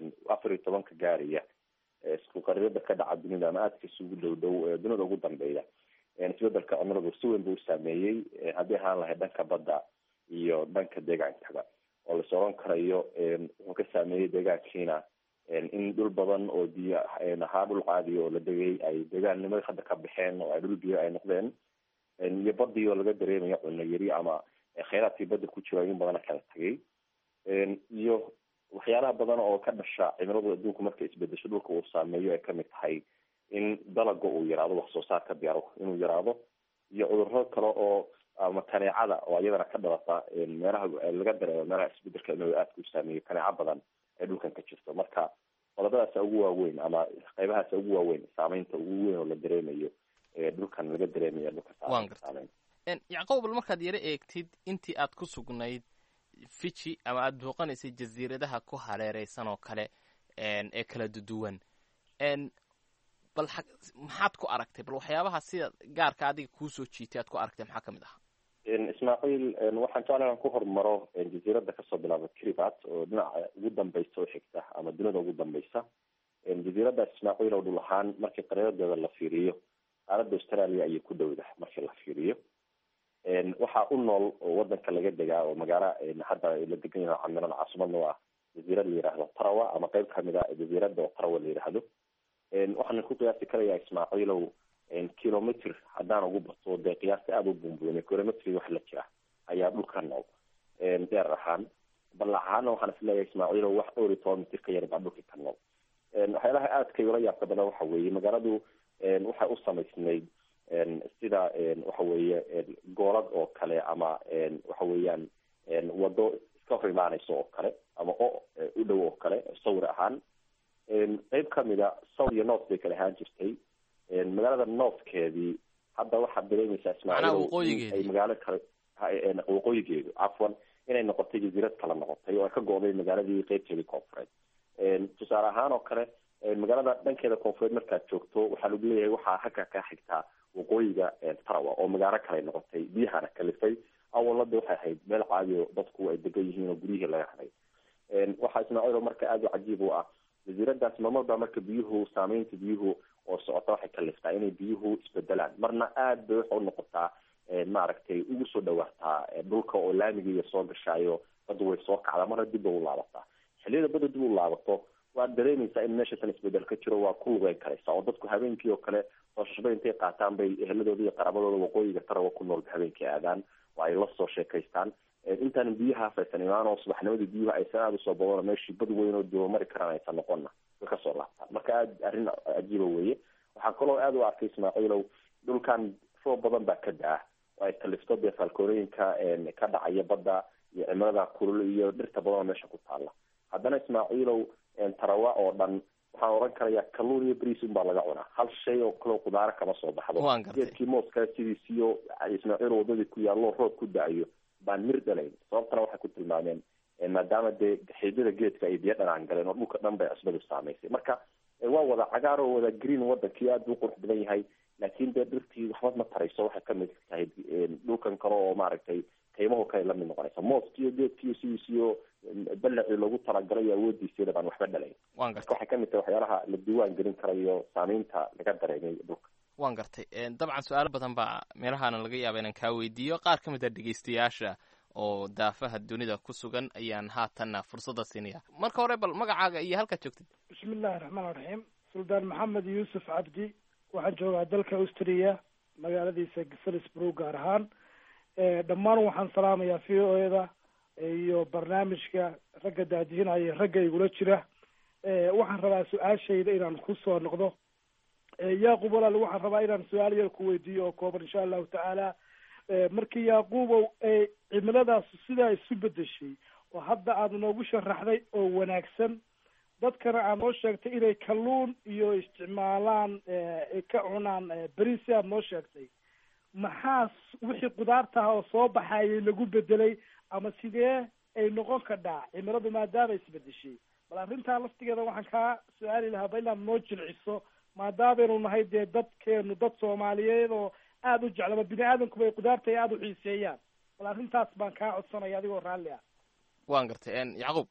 14 gaaraya isku qarirada ka dhaca dunida ama aadka isugu dhow dunida ugu dambeeya. isbeddelka cimiladu si weyn buu u saameeyey, haddii ahaan lahayd dhanka badda iyo dhanka deegaankaba, oo lasoo oran karayo wuxuu ka saameeyey deegaankiina in dhul badan oo biyo ahaa dhul caadiya oo la degay ay deegaannimada hadda ka baxeen oo ay dhul biyo ay noqdeen, iyo badii oo laga dareemayo cunno yari ama kheyraadkii badda ku jira in badana kala tagay, iyo waxyaalaha badan oo ka dhasha cimiladu adduunku markay isbedesho dhulka uu saameeyo ay kamid tahay in dalaga uu yaraado, wax soo saarka beero inuu yaraado, iyo cudurro kale oo ama kaneecada oo iyadana ka dhalata meelaha laga dareemo meelaha isbedelka cimilada aadka u saameeyo kaneeco badan ay dhulkan ka jirto. marka qodobadaasa ugu waaweyn ama qaybahaasa ugu waaweyn saamaynta ugu weyn oo la dareemayo dhulkan laga dareemayo dhulka saameyn. Yacquub, bal markaad yara eegtid intii aad ku sugnayd Fiji ama aad booqanaysay jasiiradaha ku hareereysan oo kale ee kala duwan, bal maxaad ku aragtay? bal waxyaabaha sida gaarka adiga kuu soo jiitay aad ku aragtay maxaa ka mid ahaa? Ismaaciil, waxaan jeclahay inaan ku hormaro jasiiradda kasoo bilaaba Kiribati oo dhinaca ugu dambeysa oo xigta ama dunida ugu dambeysa. jasiiradda Ismaaciil oo dhul ahaan markii qariiradeeda la fiiriyo qaaradda Australia ayay ku dhowdahay markii la fiiriyo. waxaa u nool oo wadanka laga degaa oo magaalo hadda la degan yahay camiran caasimadna waa jasiirad la yidhaahdo Tarawa ama qayb kamid ah jasiiradda oo Tarawa la yidhaahdo. waxaan ku qiyaasi karayaa Ismaaciilow kilomitr haddaan ugu bato dee qiyaasta aada u buunbuunay kilomitri wax la jira ayaa dhulka nool dheer ahaan. ballac ahaana waxaan isleeyahay Ismaaciilow wax 12 mitir ka yar baa dhulka ka nool. waxyaalaha aadka ula yaabka badan waxa weeye magaaladu waxay u samaysnayd sida waxa weeye goolad oo kale ama waxa weeyaan wado iska hor imaanayso oo kale ama u dhow oo kale sawir ahaan. qayb kamida south iyo north bay kala ahaan jirtay. magaalada northkeedii hadda waxaad dareemaysaa ismaaciil ay magaalo kale waqooyigeedu cafwan inay noqotay jasiirad kala noqotay oo ay ka go'day magaaladii qeybteedii koonfureed. tusaale ahaan oo kale magaalada dhankeeda koonfureed markaad joogto waxaa lagu leeyahay waxaa halkaa kaa xigtaa waqooyiga Tarawa oo magaalo kale noqotay biyahana kalifay awalada waxay ahayd meel caadi oo dadku ay degan yihiin oo guryihii laga haday. waxaa ismaaciil marka aad u cajiib u ah jasiiradaas marmarba marka biyuhu saameynta biyuhu oo socota waxay kaliftaa inay biyuhu isbedelaan marna aad bay waxay u noqotaa maaragtay ugu soo dhawaataa dhulka oo laamiga soo gashaayo baddu way soo kacdaa marna dib u laabataa. xilliyada badda dib u laabato waad dareemaysaa in meesha tan isbedel ka jiro waa ku lugeyn karaysa oo dadku habeenkii oo kale hoosashada intay qaataan bay eheladooda iyo qaraabadooda waqooyiga Tarawa ku nool habeenkii aadaan oo ay la soo sheekaystaan intaan biyaha faysan imaan oo subaxnimadii biyuhu aysan aad usoo badana meeshii bad weyn oo dib mari karaan aysan noqonna way kasoo laabtaan marka aad arrin cajiiba weeye. waxaa kaloo aad u arkay ismaaciilow dhulkan roob badan baa ka da-a oo ay kalifto dee faalkoorooyinka ka dhacaya badda iyo cimilada kulul iyo dhirta badan oo meesha ku taala. haddana ismaaciilow Tarawa oo dhan waxaan oran karayaa kalluun iyo bariis unbaa laga cunaa hal shay oo kaloo qudaaro kama soo baxdo. geedkii mooska sidiisiyo ismaaciil wadadii ku yaallo roob ku da-ayo baan mir dhalayn sababtana waxay ku tilmaameen maadaama dee xiidada geedka ay biyo dhanaan galeen oo dhulka dhan bay cusbadu saamaysay. marka waa wada cagaar oo wada green wadankii aad buu qurux badan yahay laakiin dee dhirtii waxba ma tarayso waxay kamid tahay dhulkan kale oo maaragtay qiimahu kale la mid noqonaysa mooskiiyo geedkiiyo sidiisiyo balacii loogu talagalay awoodiisiyada baan waxba dhalayn. waxay kamid tahay waxyaalaha la diiwaan gelin karayo saameynta laga dareemay dhulka. waan gartay dabcan su-aalo badan baa meelahaana laga yaaba inaan kaa weydiiyo qaar ka mid a dhegeystayaasha oo daafaha dunida ku sugan ayaan haatanna fursadda siinaya. marka hore bal magacaaga iyo halkaad joogtid. bismillahi raxmaan raxiim. suldaan maxamed yuusuf cabdi waxaan joogaa dalka Austria magaaladiisa Salisbury gaar ahaan. dhammaan waxaan salaamayaa VOA-da iyo barnaamijka ragga daadihinaya ragga igula jira. waxaan rabaa su-aashayda inaan kusoo noqdo. yaaqub walaal waxaan rabaa inaan su-aal yar ku weydiiyo oo kooban insha allahu tacaala. markii yaaquubow cimiladaas sidaa isu bedeshay oo hadda aad noogu sharaxday oo wanaagsan dadkana aad noo sheegtay inay kalluun iyo isticmaalaan ka cunaan beriis si aad noo sheegtay maxaa wixii qudaartaha oo soo baxayay lagu bedelay ama sidee ay noqon kadhaa cimiladu maadaama isbedeshay. bal arrintaa laftigeeda waxaan kaa su-aali lahaa ba inaad noo jilciso maadaameynu nahay dee dadkeenu dad Soomaaliyeed oo aad u jeclaba bini aadamku bay qudaarta aad u xiiseeyaan. bal arrintaas baan kaa codsanaya adigoo raalli ah. waan gartay yacquub.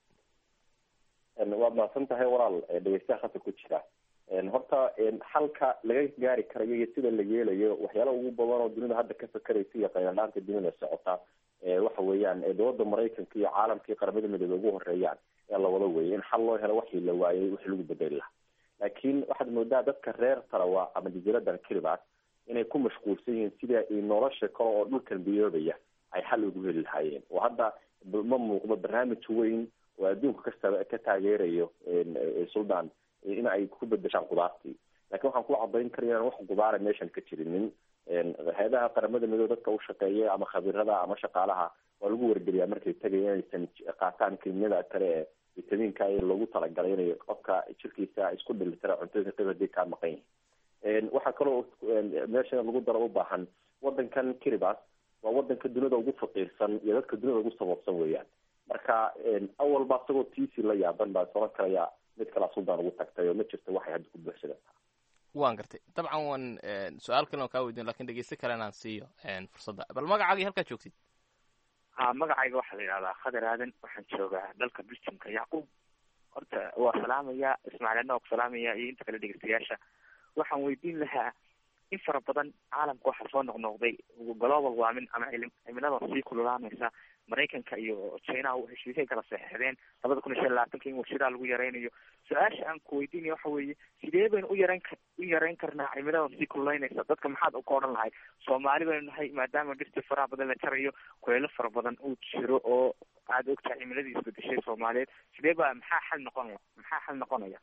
waad mahadsan tahay walaal dhegeystaha khadka ku jira. horta xalka laga gaari karayo iyo sida la yeelayo waxyaala ugu badan oo dunida hadda ka fakeraysa iyo qayladhaanta dunida socota waxa weeyaan dowladda Maraykanka iyo caalamkii qaramada midoobay ugu horeeyaan ee la wada weeyay in xal loo helo wixii la waayay wixii lagu bedeli lahaa. laakiin waxaad moodaa dadka reer Tarawa ama jasiiradan Kiribati inay ku mashquulsan yihiin sidii ay nolosha kale oo dhulkan biyoobaya ay xal ugu heli lahaayeen oo hadda ma muuqdo barnaamij weyn oo adduunka kasta ka taageerayo suldaan in ay ku bedeshaan qudaartii. laakiin waxaan ku cadayn karayaa wax qudaara meeshan ka jirinin. hay'adaha qaramada midoobay dadka u shaqeeya ama khabiirada ama shaqaalaha waa lagu wargeliyaa markay tagayaan inaysan qaataan kiniinada kale ee vitamiinka ee loogu talagalay inay qofka jirkiisa isku dheelitira cuntada qeybadii ka maqan yihiin. waxaa kaloo meesha lagu daro u baahan wadankan Kiribati waa wadanka dunida ugu faqiirsan iyo dadka dunida ugu sababsan weeyaan. marka awal baa isagoo tiisi la yaaban baa soo karayaa mid kala suldaan ugu tagtay oo ma jirto waxay hadda ku buuxsadeen. waan gartay dabcan waan su-aal kale oo kaa weydiin laakiin dhegeyste kale inaan siiyo fursadda. bal magacaaga halkaad joogtid. magacayga waxaa la yidhahdaa Khadar Aadan waxaan joogaa dalka Belgiumka. Yacquub horta waa salaamaya Ismaaciilna waa ku salaamaya iyo inta kale dhegeystayaasha. waxaan weydiin lahaa in fara badan caalamka waxaa soo noqnoqday global warming ama cimilada sii kululaanaysa. Maraykanka iyo China heshiisay kala saxeexdeen 2025 in warshadaha lagu yareynayo. su-aasha aan ku weydiinaya waxa weeye sidee baynu u yareyn karnaa cimilada sii kululaanaysa? dadka maxaad u odhan lahay? Soomaali baynu nahay maadaama dhirta faraha badan la jarayo kuleelo fara badan uu jiro oo aad ogtahay cimiladii isbedeshay Soomaaliyeed. sidee baa maxaa xal noqonaya?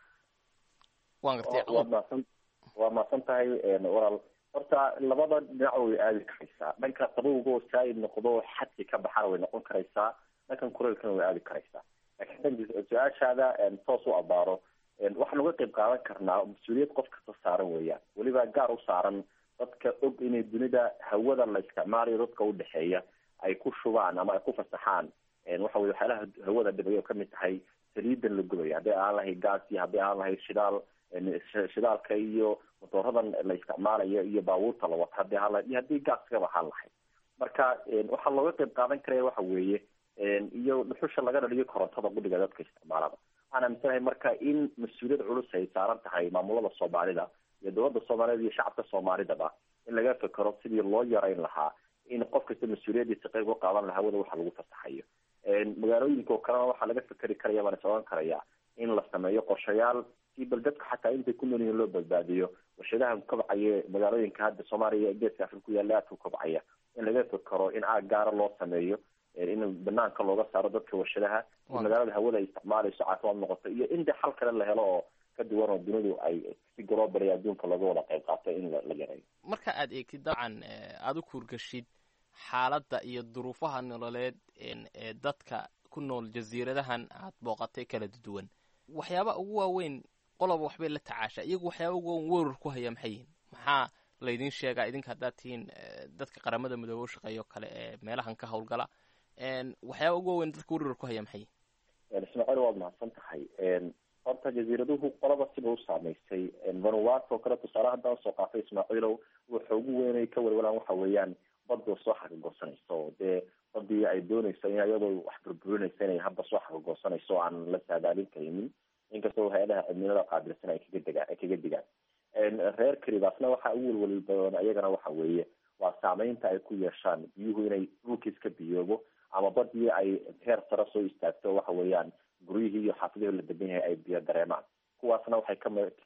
waan gartay waa maasan tahay walaal. horta labada dhinac way aadi karaysaa. dhanka qabowga oo saaid noqdo xadki ka baxana way noqon karaysaa. dhankan kuleelkana way aadi karaysaa. laakiin su-aashaada toos u abaaro waxaan uga qayb qaadan karnaa mas-uuliyad qof kasta saaran weeyaan, weliba gaar u saaran dadka og inay dunida hawada la isticmaalayo dadka udhexeeya ay ku shubaan ama ay ku fasaxaan waxa weye waxyaalaha hawada dhibay oo kamid tahay saliidan la gubayo, haddii aan lahay gaas iyo haddii aan lahay shidaalka iyo motooradan la isticmaalayo iyo baabuurta la wata haddii aan lahay iyo haddii gaaskaba aan lahay. marka waxaa looga qayb qaadan karaya waxa weeye iyo dhuxusha laga dhaliyo korontada gudhiga dadka isticmaalada. waxaan aaminsanahay marka in mas-uuliyad culus ay saaran tahay maamulada soomaalida iyo dowladda soomaaliyed iyo shacabka soomaalidaba in laga fekero sidii loo yarayn lahaa in qof kasta mas-uuliyadiisa qayb u qaadan lahaa hawada waxa lagu fasaxayo. magaalooyinka oo kalena waxaa laga fekeri karaya baan is ogan karaya in la sameeyo qorshayaal si bal dadka xataa intay ku nool yihiin loo badbaadiyo. warshadaha kobcaya magaalooyinka hadda soomaaliya geeska afrika ku yaalla aadka kobcaya in laga fekero in aag gaara loo sameeyo, in banaanka looga saaro dadka warshadaha, magaalada hawada ay isticmaalayso caafimaad noqoto, iyo in de xal kale la helo oo ka duwan oo dunidu ay si global adduunka looga wada qayb qaato in la yareeyo. marka aad eegtid dabcan aada u kuurgashid xaaladda iyo duruufaha nololeed ee dadka ku nool jasiiradahan aad booqatay kala duwan, waxyaaba ugu waaweyn qoloba waxbay la tacaashaa, iyagu waxyaaba ugu waaweyn weerar ku haya maxay yihiin? maxaa laydin sheegaa idinka haddaad tihiin dadka qaramada midoobe u shaqeeyo kale ee meelahan ka hawlgala, waxyaaba ugu waaweyn dadka weerar ku haya maxay yihiin? ismaaciil waad mahadsan tahay. horta jasiiraduhu qolaba siba u saamaysay. vanuatu oo kale tusaale haddaan soo qaatay ismaaciilow, waxa ugu weynay ka welwalaan waxa weeyaan badda soo xagagoosanayso oo dee badii ay doonayso in iyadoo wax burburinaysa inay hadda soo xagagoosanayso aan la saadaalin karinin, inkastoo hay-adaha cimilada qaabilsan ay kaga digaan. reer karibaasna waxaa ugu welweli badan ayagana waxa weeye waa saameynta ay ku yeeshaan biyuhu inay dhulkiis ka biyoobo ama badii ay heer sare soo istaagto, waxa weeyaan guryihii iyo xaafidihii la degan yahay ay biyo dareemaan. kuwaasna waxay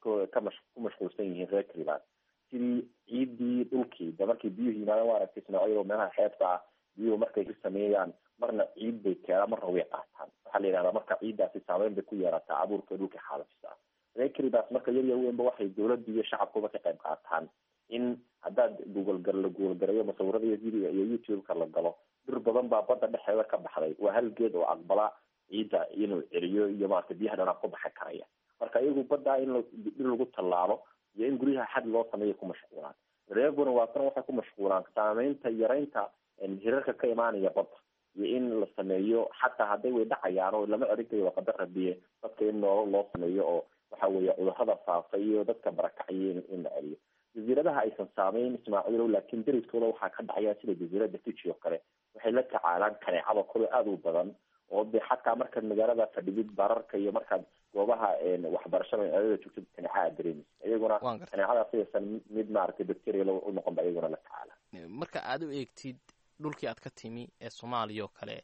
ku mashquulsan yihiin reer karibaas sidii ciidii dhulkii de markay biyuhu yimaadaan waa aragtay ismaaciil oo meelaha xeebta ah biyuhu markay ka sameeyaan marna ciid bay keenaan marna way qaataan. waxaa la yidhahdaa marka ciiddaasi saameyn bay ku yeerataa abuurka dhulka xaalafisa. reer karibaas marka yar yar weynba waxay dowladda iyo shacabkuba ka qayb qaataan in haddaad la googlegareeyo musawirada iyo video iyo youtube-ka la galo, dhir badan baa badda dhexeeda ka baxday. waa hal geed oo aqbala ciidda inuu celiyo iyo maarata biyaha dhanaa ku baxan karaya. marka iyagu badda in dhir lagu tallaalo iyo in guryaha xad loo sameeyo ku mashquulaan. reer vanuatuna waxay ku mashquulaan saameynta yaraynta hirarka ka imaanaya badda iyo in la sameeyo xataa hadday way dhacayaan oo lama erikayo waa qadar rabiye dadka in noolo loo sameeyo oo waxa weeye cudurrada faafa iyo dadka barakacaya in la celiyo. jasiiradaha aysan saameyn ismaaciilow laakiin dariskooda waxaa ka dhacaya sida jasiirada fiji oo kale waxay la tacaalaan kaneecada kole aada u badan oo de xataa markaad magaalada fadhidid bararka iyo markaad goobaha waxbarashada magaalada joogtid kaneeca dareemaysa. iyaguna kaneecadaas aysan mid maaragtay bacteria u noqon ba iyaguna la tacaala. marka aada u eegtid dhulkii aad ka timi ee soomaaliya oo kale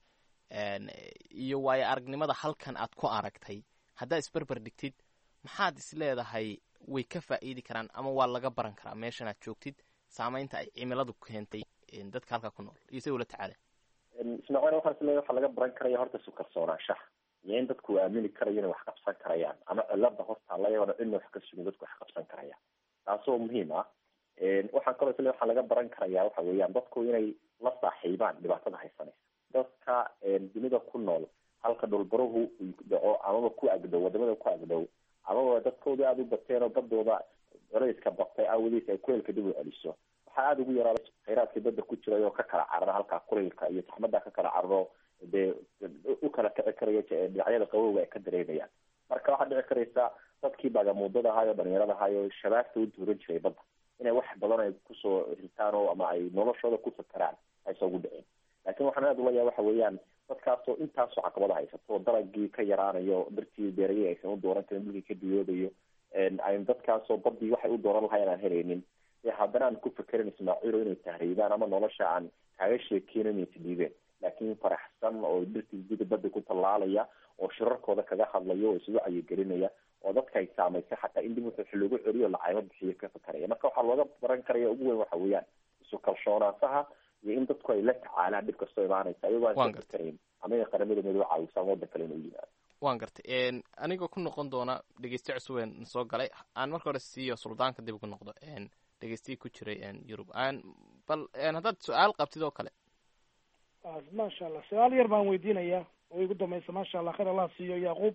iyo waayo aragnimada halkan aad ku aragtay, haddaad isberber dhigtid maxaad is leedahay way ka faa'iidi karaan ama waa laga baran karaa meeshan aad joogtid saameynta ay cimiladu keentay dadka halka ku nool iyo say ula tacaala? ismaaciil waxaan isleeyahay waxaa laga baran karaya horta isu kalsoonaanshaha iyo in dadku aamini karayo inay wax qabsan karayaan ama cilada hortaala iyagona cidna wax ka sugin dadku wax qabsan karayaan, taasoo muhiim ah. waxaan kaloo isleeyahay waxaa laga baran karaya waxa weeyaan dadku inay la saaxiibaan dhibaatada haysanaysa. dadka dunida ku nool halka dhulbaruhu dhaco amaba ku agdhow wadamada ku agdhow amaba dadkooda aada u bateen oo badooda culayska batay awadiis ay kuleelka dib u celiso, waxaa aada ugu yaraaday khayraadkii badda ku jiray oo ka kala carara halkaa kuleylka iyo taxmada ka kala cararo dee u kala kici karaya dhinacyada qabowga ay ka dareemayaan. marka waxaa dhici karaysa dadkii bagamuudada ahaay oo dhalinyarada ahaay oo shabaagta u duuran jiray badda inay wax badan ay kusoo ritaan oo ama ay noloshooda ku fakaraan aysa ugu dhicin. laakiin waxaan aada ula yaaba waxa weeyaan dadkaasoo intaasoo caqabada haysato dalagii ka yaraanayo dartii beerayay aysan u dooran karin dhulkii ka diyoobayo ay dadkaasoo badii waxay u dooran lahayn aan helaynin haddana aan ku fekerin ismaaciilo inay tahriibaan ama nolosha aan kaaga sheekeyn inay isdhiibeen, laakiin faraxsan oo dhirtii dida badda ku tallaalaya oo shirarkooda kaga hadlayo oo isugu cayigelinaya oo dadka ay saamaysay xataa in dib wuxuu loogu celiyo lacaymo bixiyo ka fekeraya. marka waxaa looga baran karaya ugu weyn waxa weeyaan isu kalsoonaanshaha iyo in dadku ay la tacaalaan dhib kastoo imaanaysa iyagoo aan ka fekerayn ama inay qaramada midoobe caawisaan waddan kale inuu yimaado. waan gartay. anigoo ku noqon doona dhegeyste cusubeen soo galay aan marka hore siiyo suldaanka dib ugu noqdo dhegeystiyi ku jiray yurub bal haddaad su-aal qabtid oo kale. maasha allah su-aal yar baan weydiinayaa oo igu dambaysa maasha allah khayr allah siiyo yacquub.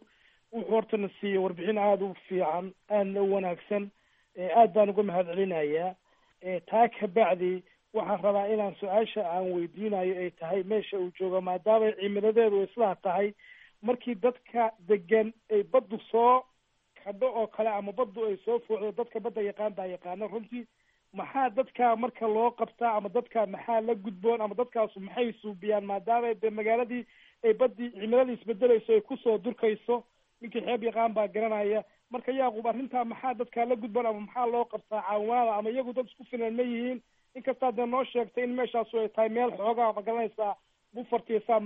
wuxuu hortana siiyey warbixin aada u fiican, aadna u wanaagsan, aad baan uga mahad celinayaa. taa kabacdi waxaan rabaa inaan su-aasha aan weydiinayo ay tahay meesha uu joogo, maadaama cimiladeedu islaa tahay markii dadka degan ay baddu soo kadho oo kale ama baddu ay soo fuucdo, dadka badda yaqaan baa yaqaana runtii. maxaa dadka marka loo qabtaa, ama dadka maxaa la gudboon, ama dadkaasu maxay suubiyaan maadaama de magaaladii ay baddii cimiladii isbedelayso ay kusoo durkayso? ninkii xeeb yaqaan baa garanaya. marka Yaaqub, arrintaa maxaa dadka la gudboon, ama maxaa loo qabtaa caawinaada, ama iyagu dad isku filan ma yihiin? inkastaa dee noo sheegtay in meeshaasu ay tahay meel xoogaa ma garanaysaa bufartiisaa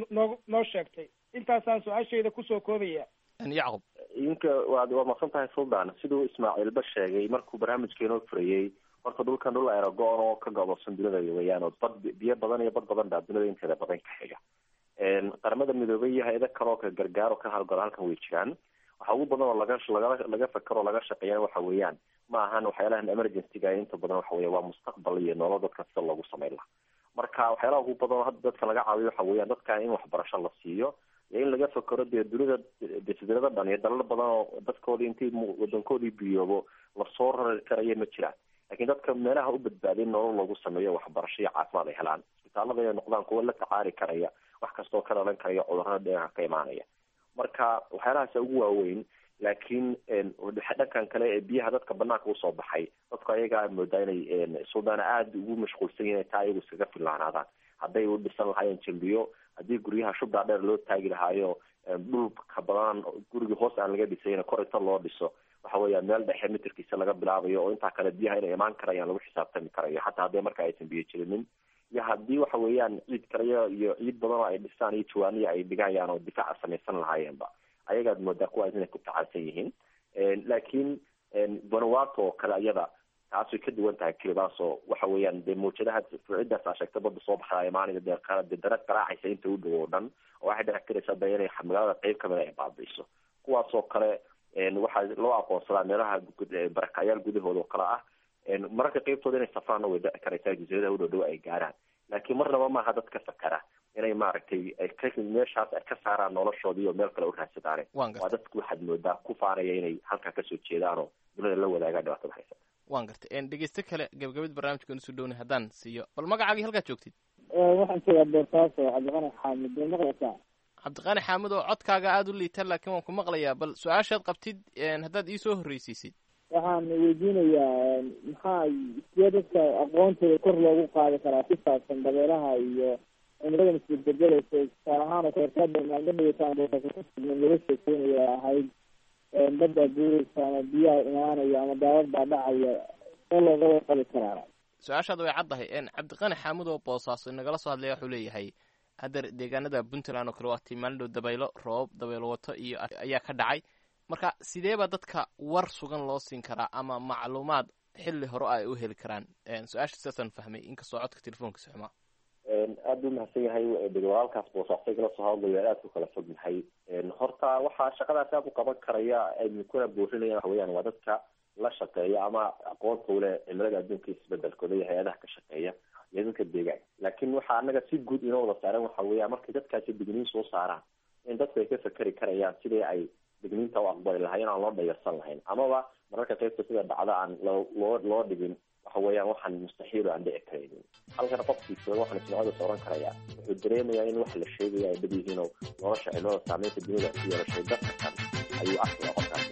noo sheegtay. intaasaan su-aashayda kusoo koobaya. Yacqub, idinka waa maqsan tahay Suldaan, siduu Ismaaciilba sheegay markuu barnaamijkeenoo furayey. horta dhulkan dhul aerogoon oo ka go'doonsan dunida weeyaan, oo biyo badan iyo bad badan baa dunida inteeda badan ka xiga. qaramada midoobay iyo hay-ada kaloo ka gargaaro ka hawlgalo halkan way jiraan. waxa ugu badan oo laga fakaro laga shaqeeya waxa weeyaan ma ahan waxyaalahan emergency-ga inta badan waxa weeya waa mustaqbal iyo nolol dadka sida loogu sameyn lahaa. marka waxyaalaha ugu badan oo hadda dadka laga caawiyo waxa weeyaan dadka in waxbarasho la siiyo iyo in laga fakaro dee dunida desidada dhan iyo dalal badan oo dadkoodii intii wadankoodii biyoobo lasoo rari karaya ma jiraan. laakiin dadka meelaha u badbaadin nolol loogu sameeyo waxbarasho iyo caafimaad ay helaan, isbitaalada ay noqdaan kuwo la tacaali karaya wax kastoo ka dhalan karaya cudurrada dhinaca ka imaanaya. marka waxyaalahaas ugu waaweyn. laakiin dhankan kale ee biyaha dadka banaanka usoo baxay, dadku ayagaa moodaa inay Suudaana aada ugu mashquulsan yihiin taa iyagu iskaga filaanaadaan. hadday u dhisan lahaayeen jambiyo, haddii guryaha shubdaa dheer loo taagi lahaayo, dhulka badan guriga hoos aan laga dhisayna kor inta loo dhiso, waxa weeya meel dhexe mitirkiisa laga bilaabayo oo intaa kale biyaha inay imaan karayaan lagu xisaabtami karayo, xataa hadday marka aysan biyo jirinin. iyo haddii waxa weeyaan ciid kale iyo ciid badan oo ay dhisaan iyo jawaaniya ay dhigayaan oo difaaca samaysan lahaayeenba, ayagaad moodaa kuwaas inay ku tacalsan yihiin. laakiin Vanuatu oo kale iyada taas way ka duwan tahay Kiribati, oo waxa weeyaan dee mawjadaha fuucidaas aa sheegtay badda soo baxda imaanaya dee dara qaraacaysa inta u dhow oo dhan, oo waxay dhici karaysaa dee inay magaalada qayb kamida ay baabi'iso. kuwaas oo kale waxaa loo aqoonsadaa meelaha barakayaal gudahooda oo kale ah. mararka qaybtooda inay safraanna way dhici karaysaa jasiiradaha u dhow ay gaaraan. laakiin marnaba maaha dad ka fakara inay maaragtay meeshaas ay ka saaraan noloshoodii oo meel kale u raadsadaan. waa dadku waxaad moodaa ku faanaya inay halkaa kasoo jeedaan oo dunida la wadaagaan dhibaatada haysa. waan gartay. dhegeyste kale gabagabada barnaamijka isu dhowna haddaan siiyo, bal magacaagii halkaad joogtid? waxaan joogaa Boosaaso, Cabdiqani Xaamid. ma maqlaysaa? Cabdiqani Xaamid, oo codkaaga aada u liita laakiin waan ku maqlayaa. bal su-aashaad qabtid haddaad iisoo horreysiisid. waxaan weydiinayaa maxaa sidee dadka aqoontooda kor loogu qaadi karaa ku saabsan dabeeraha iyo cimilada isbedbedelaysa? tusaale ahaan oo kaleetada maalmadhaweytaan laga sheekeynaya ahayd badda guuraysa ama biyaha imaanaya ama daawad baa dhacaya, see looga warqabi karaa? su-aashaada way caddahay. Cabdiqani Xaamid oo Boosaaso nagala soo hadlaya wuxuu leeyahay hadda deegaanada Puntland oo kale waa timaandhow dabaylo roob dabaylo wato iyo ayaa ka dhacay. marka sideeba dadka war sugan loo siin karaa ama macluumaad xilli hore ay u heli karaan? su-aasha sidaasaan fahmay, inkastoo codka telefoonkiisa xumaa. aada buu mahadsan yahay. walaalkaas Boosaaso kala soo hadlaya aada ku kala fog yahay. horta waxaa shaqadaas aada u qaban karaya kuna boorinaya waxa weeyaan waa dadka la shaqeeya ama aqoonta ule cimilada adduunka isbedelkooda iyo hay-adaha ka shaqeeya iyo dadka deegaanka. laakiin waxaa anaga si guud inoo wada saaran waxa weeya markay dadkaasi digniin soo saaraan in dadku ay ka fakeri karayaan sidii ay digniinta u aqbali lahayn aan loo dhayarsan lahayn, amaba mararka qaybta sida dhacda aan loo dhigin waxa weeyaan waxaan mustaxiil aan dhici karaynin. halkana qofkiisa waxaan ismacada oran karayaa wuxuu dareemayaa in wax la sheegaya ay dhab yihiin oo nolosha cimilada saameynta dunida ku yeelashay dadka kan ayuu arkaa qofkaas.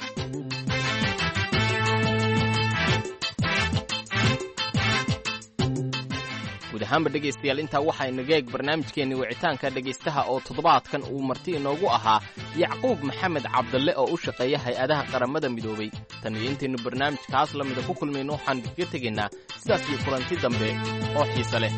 guud ahaanba dhegaystayaal intaa waxaa inaga eeg barnaamijkeenii wicitaanka dhegaystaha oo toddobaadkan uu marti inoogu ahaa Yacquub Maxamed Cabdalle oo u shaqeeya hay-adaha qaramada midoobay. tan iyo intaynu barnaamijkaas la mida ku kulmayno waxaan kaga tegaynaa sidaas iyo kulanti dambe oo xiise leh.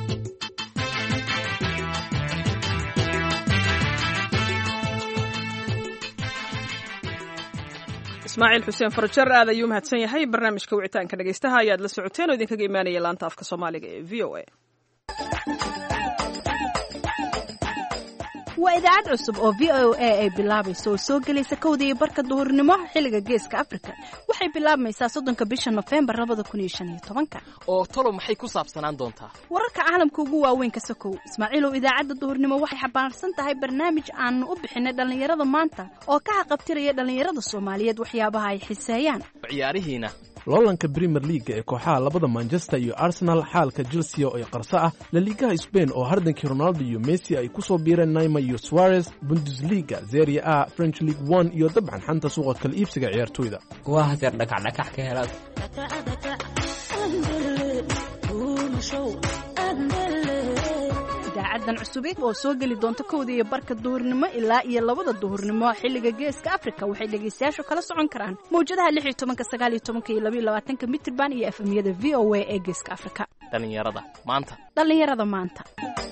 ismaaciil xuseen farjar aad ayuu mahadsan yahay. barnaamijka wicitaanka dhegaystaha ayaad la socoteen oo idinkaga imaanaya laanta afka Soomaaliga ee VOA. waa idaacad cusub oo VOA ay bilaabayso oo soo gelaysa 1:00 duhurnimo xilliga Geeska Afrika. Waxay bilaabmaysaa 30 bisha November 2015. oo talo maxay ku saabsanaan doontaa? Wararka caalamka ugu waaweyn ka sokow. Ismaaciil oo idaacadda duhurnimo waxay xambaarsan tahay barnaamij aan u bixinay dhalinyarada maanta oo ka xaqabtiraya dhalinyarada Soomaaliyeed waxyaabaha ay xiiseeyaan. ciyaarihiina loolanka Premier League ee kooxaha labada Manchester iyo Arsenal, xaalka Chelsea oo ay qarso ah, La Liga Spain oo hardankii Ronaldo iyo Messi ay ku soo biireen Neymar iyo Suarez, Bundesliga, Serie A, French League 1 iyo dabcan xanta suuqa kala iibsiga ciyaartoyda. waa hadeer dhakac ka helaad idaacadan cusub oo soo geli doonta 1:00 duhurnimo ilaa iyo 2 duhurnimo xilliga Geeska Afrika. Waxay dhageystayaashu kala socon karaan mawjadaha 16, 19 iyo 22 mitirban iyo FM-yada VOA ee Geeska Afrika. dhalinyarada maanta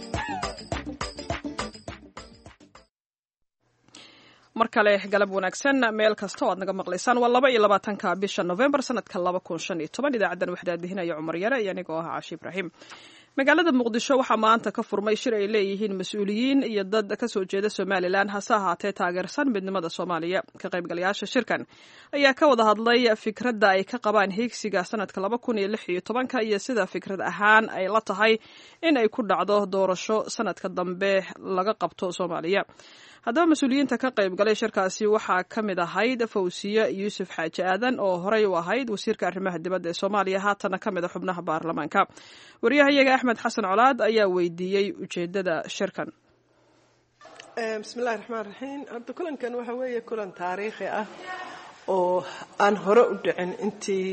mar kale galab wanaagsan meel kasta oo aad naga maqlaysaan. waa 22 bisha November sanadka 2015. idaacadan waxaa daadihinaya Cumar Yare iyo anigoo ah Caashi Ibraahim. magaalada Muqdisho waxaa maanta ka furmay shir ay leeyihiin mas'uuliyiin iyo dad ka soo jeeda Somaliland hase ahaatee taageersan midnimada Soomaaliya. ka qaybgalayaasha shirkan ayaa ka wada hadlay fikradda ay ka qabaan higsiga sanadka 2016 iyo sida fikrad ahaan ay la tahay in ay ku dhacdo doorasho sanadka dambe laga qabto Soomaaliya. haddaba mas-uuliyiinta ka qaybgalay shirkaasi waxaa ka mid ahayd Fawsiye Yuusuf Xaaji Aadan oo horey u ahayd wasiirka arrimaha dibadda ee Soomaaliya, haatana ka mid ah xubnaha baarlamaanka. wariyahayaga Axmed Xasan Colaad ayaa weydiiyey ujeedada shirkan. bismillahi raxmaan raxiim. hadda kulankan waxa weeye kulan taariikhi ah oo aan hore u dhicin intii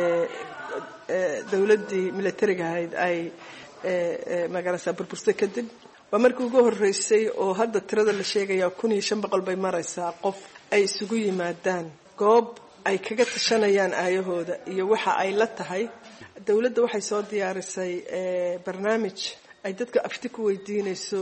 dowladdii militariga ahayd ay magaalada burburtay kadib. waa markii ugu horeysay oo hadda tirada la sheegaya 1500 bay maraysaa qof ay isugu yimaadaan goob ay kaga tashanayaan aayahooda iyo waxa ay la tahay. dawladda waxay soo diyaarisay barnaamij ay dadka afti ku weydiinayso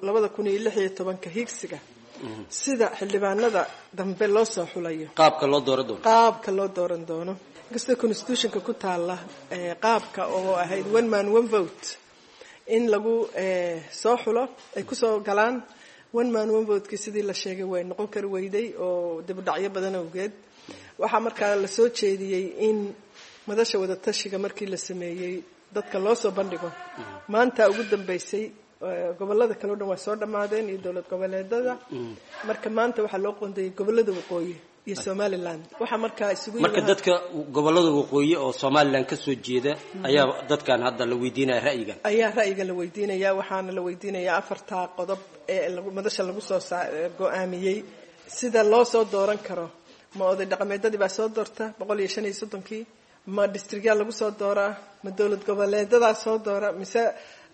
2016 higsiga sida xildhibaanada dambe loo soo xulayo, qaabka loo dooran doono kasta constitutionka ku taala, qaabka oo ahayd one man one vote in lagu soo xulo ay ku soo galaan one man one vote sidii la sheegay way noqon kar weyday oo dib u dhacyo badan awgeed. waxaa markaa la soo jeediyey in madasha wada tashiga markii la sameeyey dadka loo soo bandhigo. maanta ugu dambeysay gobolada kale oo dhan waa soo dhamaadeen iyo dowlad goboleedada. marka maanta waxaa loo qoondeeyay gobolada waqooyi iyo Somaliland. waxa markaa isugu yimid marka dadka gobolada waqooyi oo Somaliland ka soo jeeda ayaa dadkan hadda la weydiinaya ra'yiga la weydiinaya. waxaana la weydiinaya 4 qodob ee madasha lagu soo go'aamiyey sida loo soo dooran karo. ma oday dhaqameedadii baa soo doorta 135 ma districtya lagu soo dooraa, ma dowlad goboleedada soo doora, mise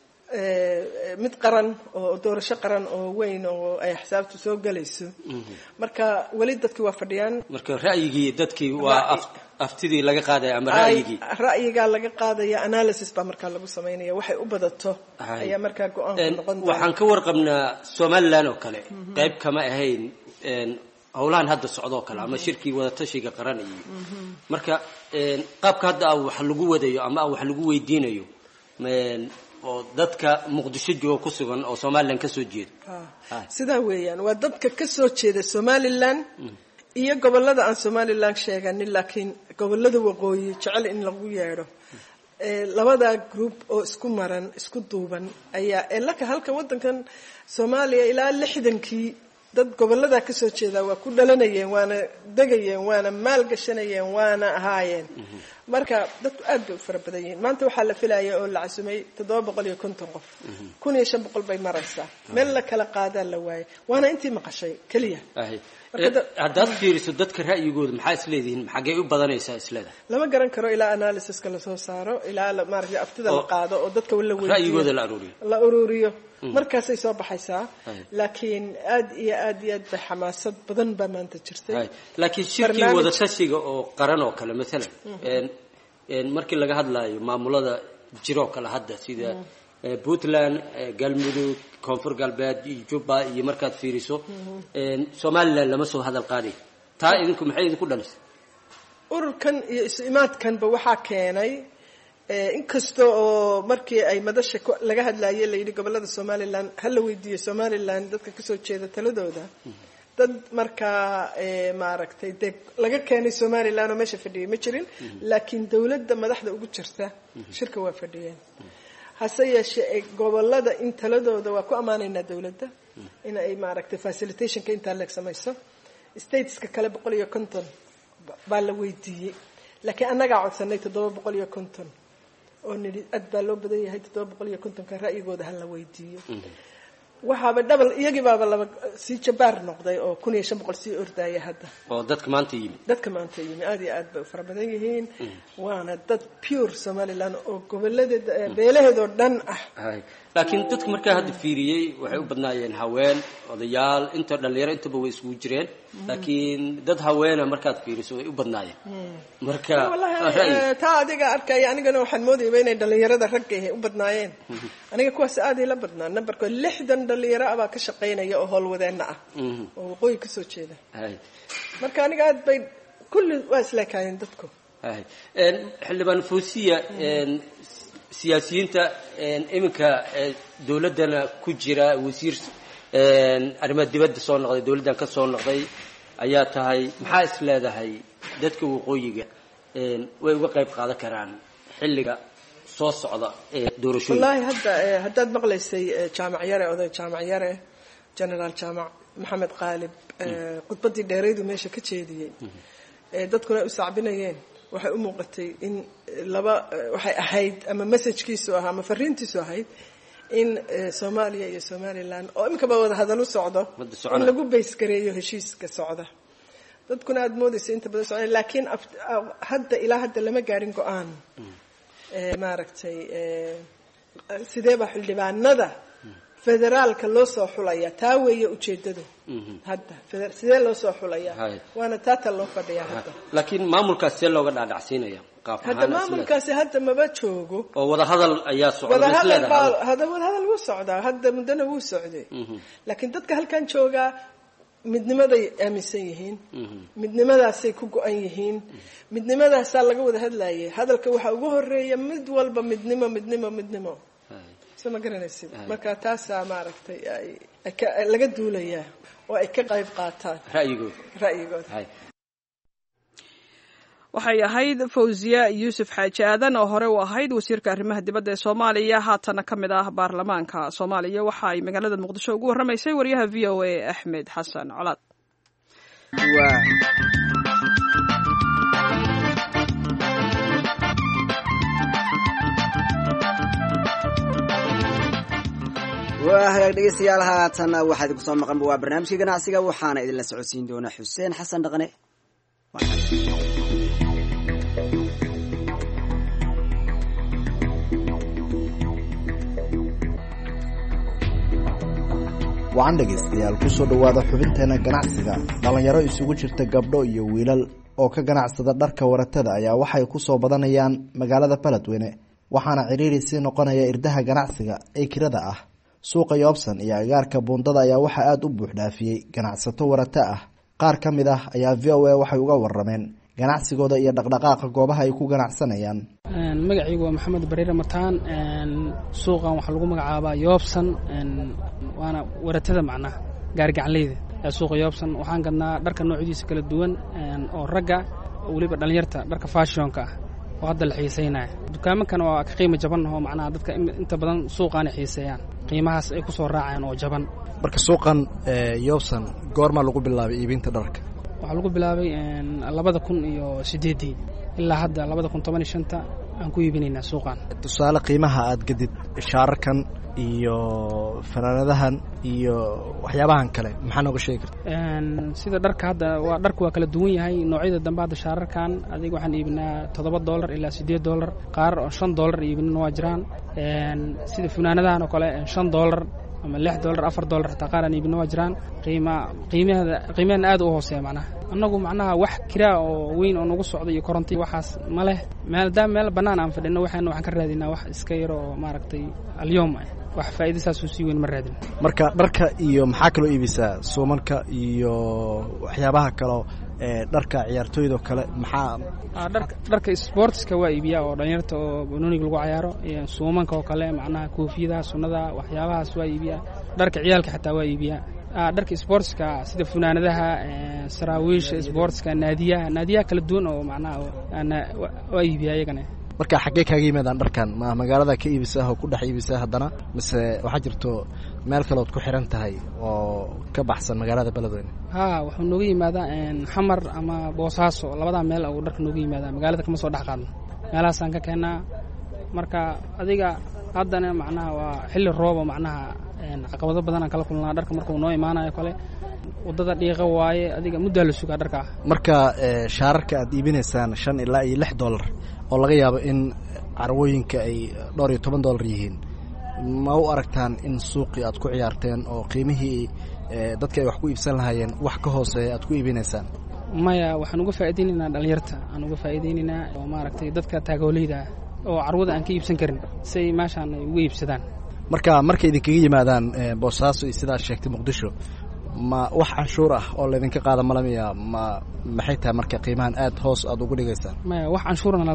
mid qaran oo doorasho qaran oo weyn oo ay xisaabtu soo galayso. marka wali dadkii waa fadhiyaan. marka ra'yigii dadkii waa aftidii laga qaaday ama ra'yiga laga qaadaya analysis baa markaa lagu sameynaya waxay u badato ayaa markaa go'aan noqon doona. waxaan ka warqabnaa Somaliland oo kale qayb kama ahayn howlahan hadda socdo kale ama shirkii wada tashiga qaran iyo marka qaabka hadda wax lagu wadayo ama wax lagu weydiinayo oo dadka Muqdisho jooga ku sugan oo Somaliland ka soo jeeda. sida weeyaan waa dadka ka soo jeeda Somaliland iyo gobolada aan Somaliland sheeganin laakiin gobolada waqooyi jecel in lagu yeero. labada group oo isku maran isku duuban ayaa halka wadankan Soomaaliya ilaa 60kii dad gobolada ka soo jeeda waa ku dhalanayeen, waana degayeen, waana maal gashanayeen, waana ahaayeen. marka dadku aad bay u fara badan yihiin. maanta waxaa la filayaa oo la casumay 750 qof. 1500 bay maraysaa. meel la kala qaadaa la waayay. waana intii maqashay kaliya. haddaad fiiriso dadka ra'yigooda maxaa isleedihiin xagee u badanaysaa isleedahay? lama garan karo ilaa analysiska la soo saaro, ilaa maaragtay aftida la qaado oo dadka wala weydiiyo ra'yigooda la ururiyo markaasay soo baxaysaa. laakiin aad iyo aad bay xamaasad badan baa maanta jirtay. laakiin shirkii wada tashiga oo qaran oo kale mesela markii laga hadlayo maamulada jiro kale hadda sida Puntland, Galmudug, Koonfur Galbeed iyo Jubba iyo markaad fiiriso Somaliland lama soo hadal qaadi. taa idinku maxay idinku dhalisay? ururkan iyo isu imaadkanba waxaa keenay inkasta oo markii ay madasha laga hadlayay layidhi gobolada somaliland hala weydiiyo somaliland dadka kasoo jeeda taladooda dad markaa maaragtay dee laga keenay somaliland oo meesha fadhiyay ma jirin laakiin dawladda madaxda ugu jirta shirka waa fadhiyeen hase yeeshee gobolada in taladooda waa ku ammaanaynaa dawladda in ay maaragtay facilitationka intaa leeg samayso stateska kale 150 baa la weydiiyey laakiin annagaa codsanay 750 oo nidhi aad baa loo badan yahay 750 ka ra'yigooda ha la weydiiyo waxaaba double iyagii baaba laba sii jabaar noqday oo 1500 sii ordaya hadda oo dadka maanta yimi aad iyo aad bay fara badan yihiin waana dad pure Somaliland oo goboleeda beelaheedoo dhan ah laakiin dadka markaa hadda fiiriyay waxay u badnaayeen haween odayaal inta dhalinyaro intaba way isugu jireen laakiin dad haweena markaad fiiriso way u badnaayeen marka taa adiga arkay anigana waxaan moodayay inay dhalinyarada rag ay u badnaayeen aniga kuwaas aad ila badnaa numberka 60 dhalinyaro aba ka shaqeynaya oo howlwadeena ah oo waqooyi ka soo jeeda marka aniga aad bay kulli waa islaakaayeen dadku xildhibaan Fawsiya siyaasiyiinta iminka dawladana ku jira wasiir arrimaha dibadda soo noqday dawladdan ka soo noqday ayaa tahay maxaa is leedahay dadka waqooyiga way uga qayb qaadan karaan xilliga soo socda doorashooyinka wallahi haddaad maqlaysay jaamac yare general jaamac maxamed qaalib khudbadii dheeraydu meesha ka jeediyey dadkuna u sacbinayeen waxay u muuqatay in waxay ahayd ama messagekiisu ahaa ama fariintiisu ahayd in Soomaaliya iyo Somaliland oo imika wada hadal u socdo in lagu baysgareeyo heshiiska socda dadkuna aad moodaysa inta badan socday laakiin ilaa hadda lama gaarin go'aan maaragtay sidee baa xildhibaanada federaalka loo soo xulaya taa weeye ujeedadu hadda sidee loo soo xulaya waana taata loo fadhiyaa hadda laakiin maamulkaas see looga dhaadhacsiinaya qaab ahaan hadda maamulkaasi hadda maba joogo oo wada hadal ayaa socda wada hadal wuu socdaa hadda muddana wuu socday laakiin dadka halkan joogaa midnimaday aaminsan yihiin midnimadaasay ku go'an yihiin midnimadaasaa laga wada hadlayay hadalka waxaa ugu horeeya mid walba midnimo sama garanaysid marka taasaa maaragtay laga duulayaa oo ay ka qayb qaataan ra'yigooda waxay ahayd Fawziya Yuusuf Xaaji Aadan oo hore u ahayd wasiirka arrimaha dibadda ee Soomaaliya haatana ka mid ah baarlamaanka Soomaaliya waxa ay magaalada Muqdisho ugu warramaysay wariyaha VOA Axmed Xasan Colaad waa hagaag dhegeystayaal haatan waxaad ku soo maqan waa barnaamijka ganacsiga waxaana idinla socodsiin doona Xuseen Xasan Dhaqane waxaan dhegaystayaal ku soo dhowaada xubinteena ganacsiga dhallinyaro isugu jirta gabdho iyo wiilal oo ka ganacsada dharka waratada ayaa waxay ku soo badanayaan magaalada Beledweyne waxaana ciriiri sii noqonaya irdaha ganacsiga ee kirada ah suuqa Yoobsan iyo agaarka buundada ayaa waxa aad u buux dhaafiyay ganacsato warata ah qaar ka mid ah ayaa VOA waxay uga warrameen ganacsigooda iyo dhaqdhaqaaqa goobaha ay ku ganacsanayaan magacaygu waa Maxamed Bariire Mataan suuqan waxa lagu magacaabaa Yoobsan waana waratada macna gaargacanleyda suuqa Yoobsan waxaan gadnaa dharka noocyadiisa kala duwan oo ragga waliba dhalinyarta dharka fashionka ah oo hadda la xiiseynaa dukaamankan waa ka qiimo jaban oo macnaha dadka inta badan suuqan xiiseeyaan qiimahaas ay ku soo raacayaan oo jaban marka suuqan Yoobsan goorma lagu bilaabay iibinta dharka waxaa lagu bilaabay 2008 ilaa hadda 2015 aan ku iibinaynaa suuqan tusaale qiimaha aad gadid shaararkan iyo fanaanadahan iyo waxyaabahan kale maxaa nooga sheegi kartaa sida dharka hadda dharku waa kala duwan yahay noocyada dambe hadda shaararkan adiga waxaan iibinaa $7 ilaa $8 qaar oo $5 iibinana waa jiraan sida fanaanadahan oo kale $5 ama $6 $4 xitaa qaar aan iibinana waa jiraan qiimaheeda aad u hooseeya macnaha annagu macnaha wax kiraa oo weyn oo nagu socda iyo koronto waxaas ma leh maadaama meel bannaan aan fadhino waxaan ka raadinaa wax iska yar oo maaragtay alyoom ah wax faa'iidadaas uu sii weyn ma raadin marka dharka iyo maxaa kaloo iibisaa suumanka iyo waxyaabaha kale dharka ciyaartooyda kale maxaa dharka sportska waa iibiyaa oo dhalinyarta oo banooniga lagu cayaaro iyo suumanka oo kale macnaha koofiyadaha sunnada waxyaabahaas waa iibiyaa dharka ciyaalka xataa waa iibiyaa dharka sportska sida funaanadaha saraawiisha sportska naadiyaha kala duwan oo macnaha waa iibiyaa iyagana marka xaggee kaaga yimaadaan dharkan ma magaalada ka iibisaa oo ku dhex iibisaa haddana mise waxaa jirto meel kaleood ku xiran tahay oo ka baxsan magaalada beledweyne wuxuu nooga yimaadaa xamar ama boosaaso labadaa meel uu dharka nooga yimaadaa magaalada kama soo dhex qaadno meelahaasaan ka keennaa marka adiga haddana macnaha waa xilli roobo macnaha caqabado badan aan kala kulnaa dharka markuu noo imaanayo kale waddada dhiiqa waaye adiga muddaa la sugaa dharka marka shaararka aad iibinaysaan $5 ilaa iyo $6 oo laga yaabo in carwooyinka ay dhowr iyo $10 yihiin ma u aragtaan in suuqii aad ku ciyaarteen oo qiimihii dadka ay wax ku iibsan lahaayeen wax ka hooseeya aad ku iibinaysaan maya waxaan uga faa'iidaynaynaa dhalinyarta aan uga faa'iidaynaynaa oo maaragtay dadka taagoolayda oo carwada aan ka iibsan karin si ay meeshaan ay uga iibsadaan markay idinkaga yimaadaan boosaaso iyo sidaa sheegtay muqdisho ma wax canshuur ah oo laydinka qaada malamiya maxay tahay marka qiimahan aad hoos aad ugu dhigaysaan maya wax canshuurana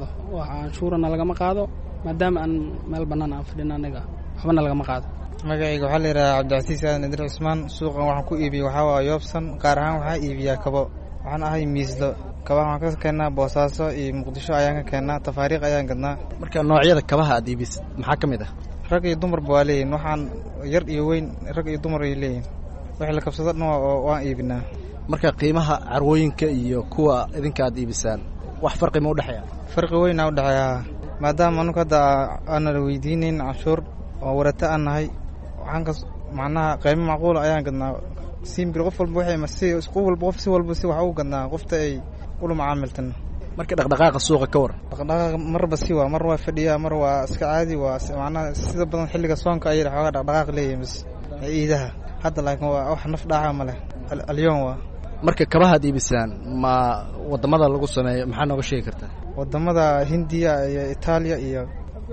lagama qaado maadaama aan meel bannaan aan fadhino anaga waxbana lagama qaado magacayga waxaa la yidhahaa cabdicasiis aadan idriis cusmaan suuqan waxaan ku iibiya waxaa waa yoobsan qaar ahaan waxaa iibiyaa kabo waxaan ahay miislo kabaha waxaan ka keennaa boosaaso iyo muqdisho ayaan ka keennaa tafaariiq ayaan gadnaa marka noocyada kabaha aad iibis maxaa ka mid ah rag iyo dumarba waa leeyihin waxaan yar iyo weyn rag iyo dumar ay leeyihin wixii la kabsado dhan waan iibinaa marka qiimaha carwooyinka iyo kuwa idinka aad iibisaan wax farqi ma udhexeeya farqi weynaa udhexeeya maadaama anugu hadda aanala weydiinayn canshuur oo warata aan nahay waxaan kas macnaha qiimo macquula ayaan gadnaa simbir qof walba qof si walba si wax u gadnaa qofta ay ula macaamiltan marka dhaqdhaqaaqa suuqa ka waran dhaqdhaqaaqa marba si waa mar waa fadhiyaa mar waa iska caadi waa macnaha sida badan xilliga soonka ayay xoogaa dhaqdhaqaaq leeyihin bas ciidaha hadda laakiin waa wax naf dhaaca ma leh alyoon waa marka kabahaad iibisaan ma wadamada lagu sameeyo maxaa nooga sheegi kartaa wadamada hindiya iyo itaaliya iyo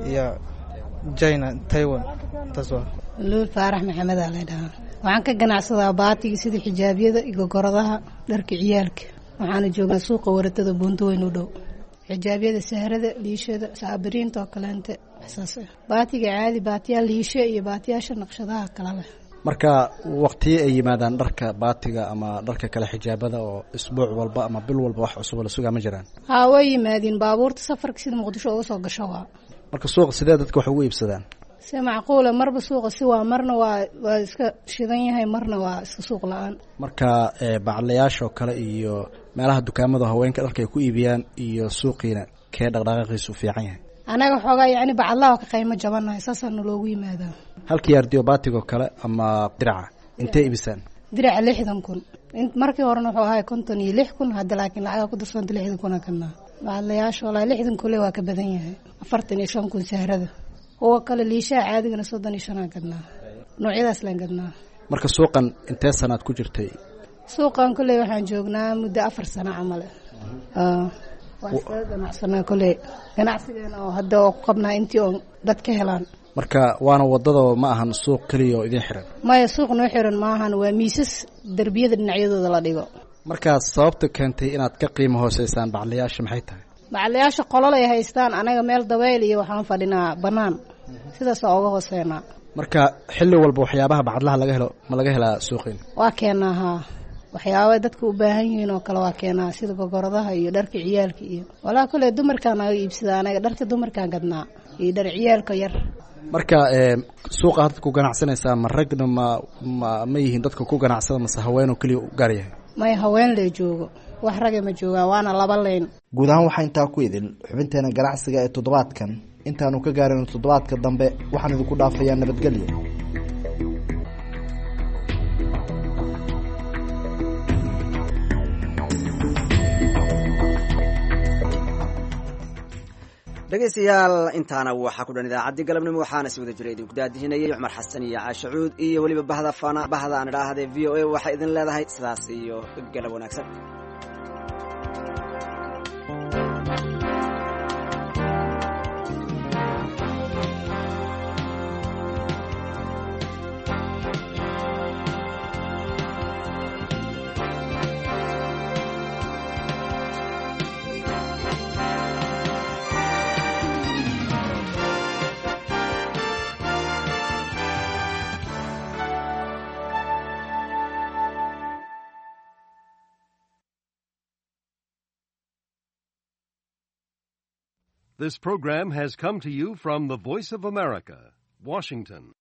china taiwan taas waa luul faarax maxamed aa laydhahaa waxaan ka ganacsadaa baatiga sida xijaabyada iyo goradaha dharka ciyaalka waxaana joognaa suuqa waratada buundaweyn u dhow xijaabyada sahrada liishada saabiriinta oo kaleente saas baatiga caadi baatiyaa liishe iyo baatiyaasha naqshadaha kala leh marka waqtiye ay yimaadaan dharka baatiga ama dharka kale xijaabada oo isbuuc walba ama bil walba wax cusub la sugaa ma jiraan way yimaadiin baabuurta safarka sida muqdisho uga soo gasho waa marka suuqa sidee dadka wax ugu iibsadaan si macquula marba suuqa si waa marna waa iska shidan yahay marna waa iska suuq la-aan marka bacadlayaasha oo kale iyo meelaha dukaamada haweenka dharka ay ku iibiyaan iyo suuqiina kee dhaqdhaqaaqiisu fiican yahay anaga xoogaa yacni bacadlaha ka qiimo jabanahay saasaana loogu yimaadaa halkii ardiyo baatigoo kale ama diraca intee iibisaan diraca 60,000 markii horena wuxuu ahaa 56,000 hadda laakiin lacaga ku darsanta 60,000 kanaa bacadlayaasha walaa 60,000 waa ka badan yahay 45,000 sahrada oo kale liishaha caadigana 35 gadnaa noocyadaas laan gadnaa marka suuqan intee sanaad ku jirtay suuqan kuley waxaan joognaa muddo 4 sano camal waa iska ganacsanaa kuley ganacsigeena oo hadda oo ku qabnaa intii oo dad ka helaan marka waana wadada ma ahan suuq kaliya oo idin xiran maya suuq noo xiran ma ahan waa miisas darbiyada dhinacyadooda la dhigo marka sababta keentay inaad ka qiimo hooseysaan bacadlayaasha maxay tahay bacadlayaasha qolol ay haystaan anaga meel dabeyl iyo waxaan fadhinaa bannaan sidaas oo uga hooseynaa marka xilli walba waxyaabaha bacadlaha laga helo ma laga helaa suuqin waa keenaa haa waxyaaba dadka u baahan yihiin oo kale waa keenaa sida gogoradaha iyo dharka ciyaalka iyo walaa kale dumarkaan naga iibsada anaga dharka dumarkaan gadnaa iyo dhar ciyaalka yar marka suuqa hadda ku ganacsanaysaa ma ragna ma yihiin dadka ku ganacsada mase haweenoo keliya u gaar yahay maya haween lee joogo wax raga ma joogaan waana 2 leyn guud ahaan waxaa intaa ku idin xubinteena ganacsiga ee toddobaadkan intaanu ka gaarino toddobaadka dambe waxaan idinku dhaafayaa nabadgelyo dhegaystayaal intaana waxaa ku dhan idaacaddii galabnimo waxaana si wada jira idinku daadihinayay cumar xasan iyo caashe cuud iyo weliba bahda aan idhaahdee v o a waxay idin leedahay sidaas iyo galab wanaagsan This program has come to you from the Voice of America, Washington.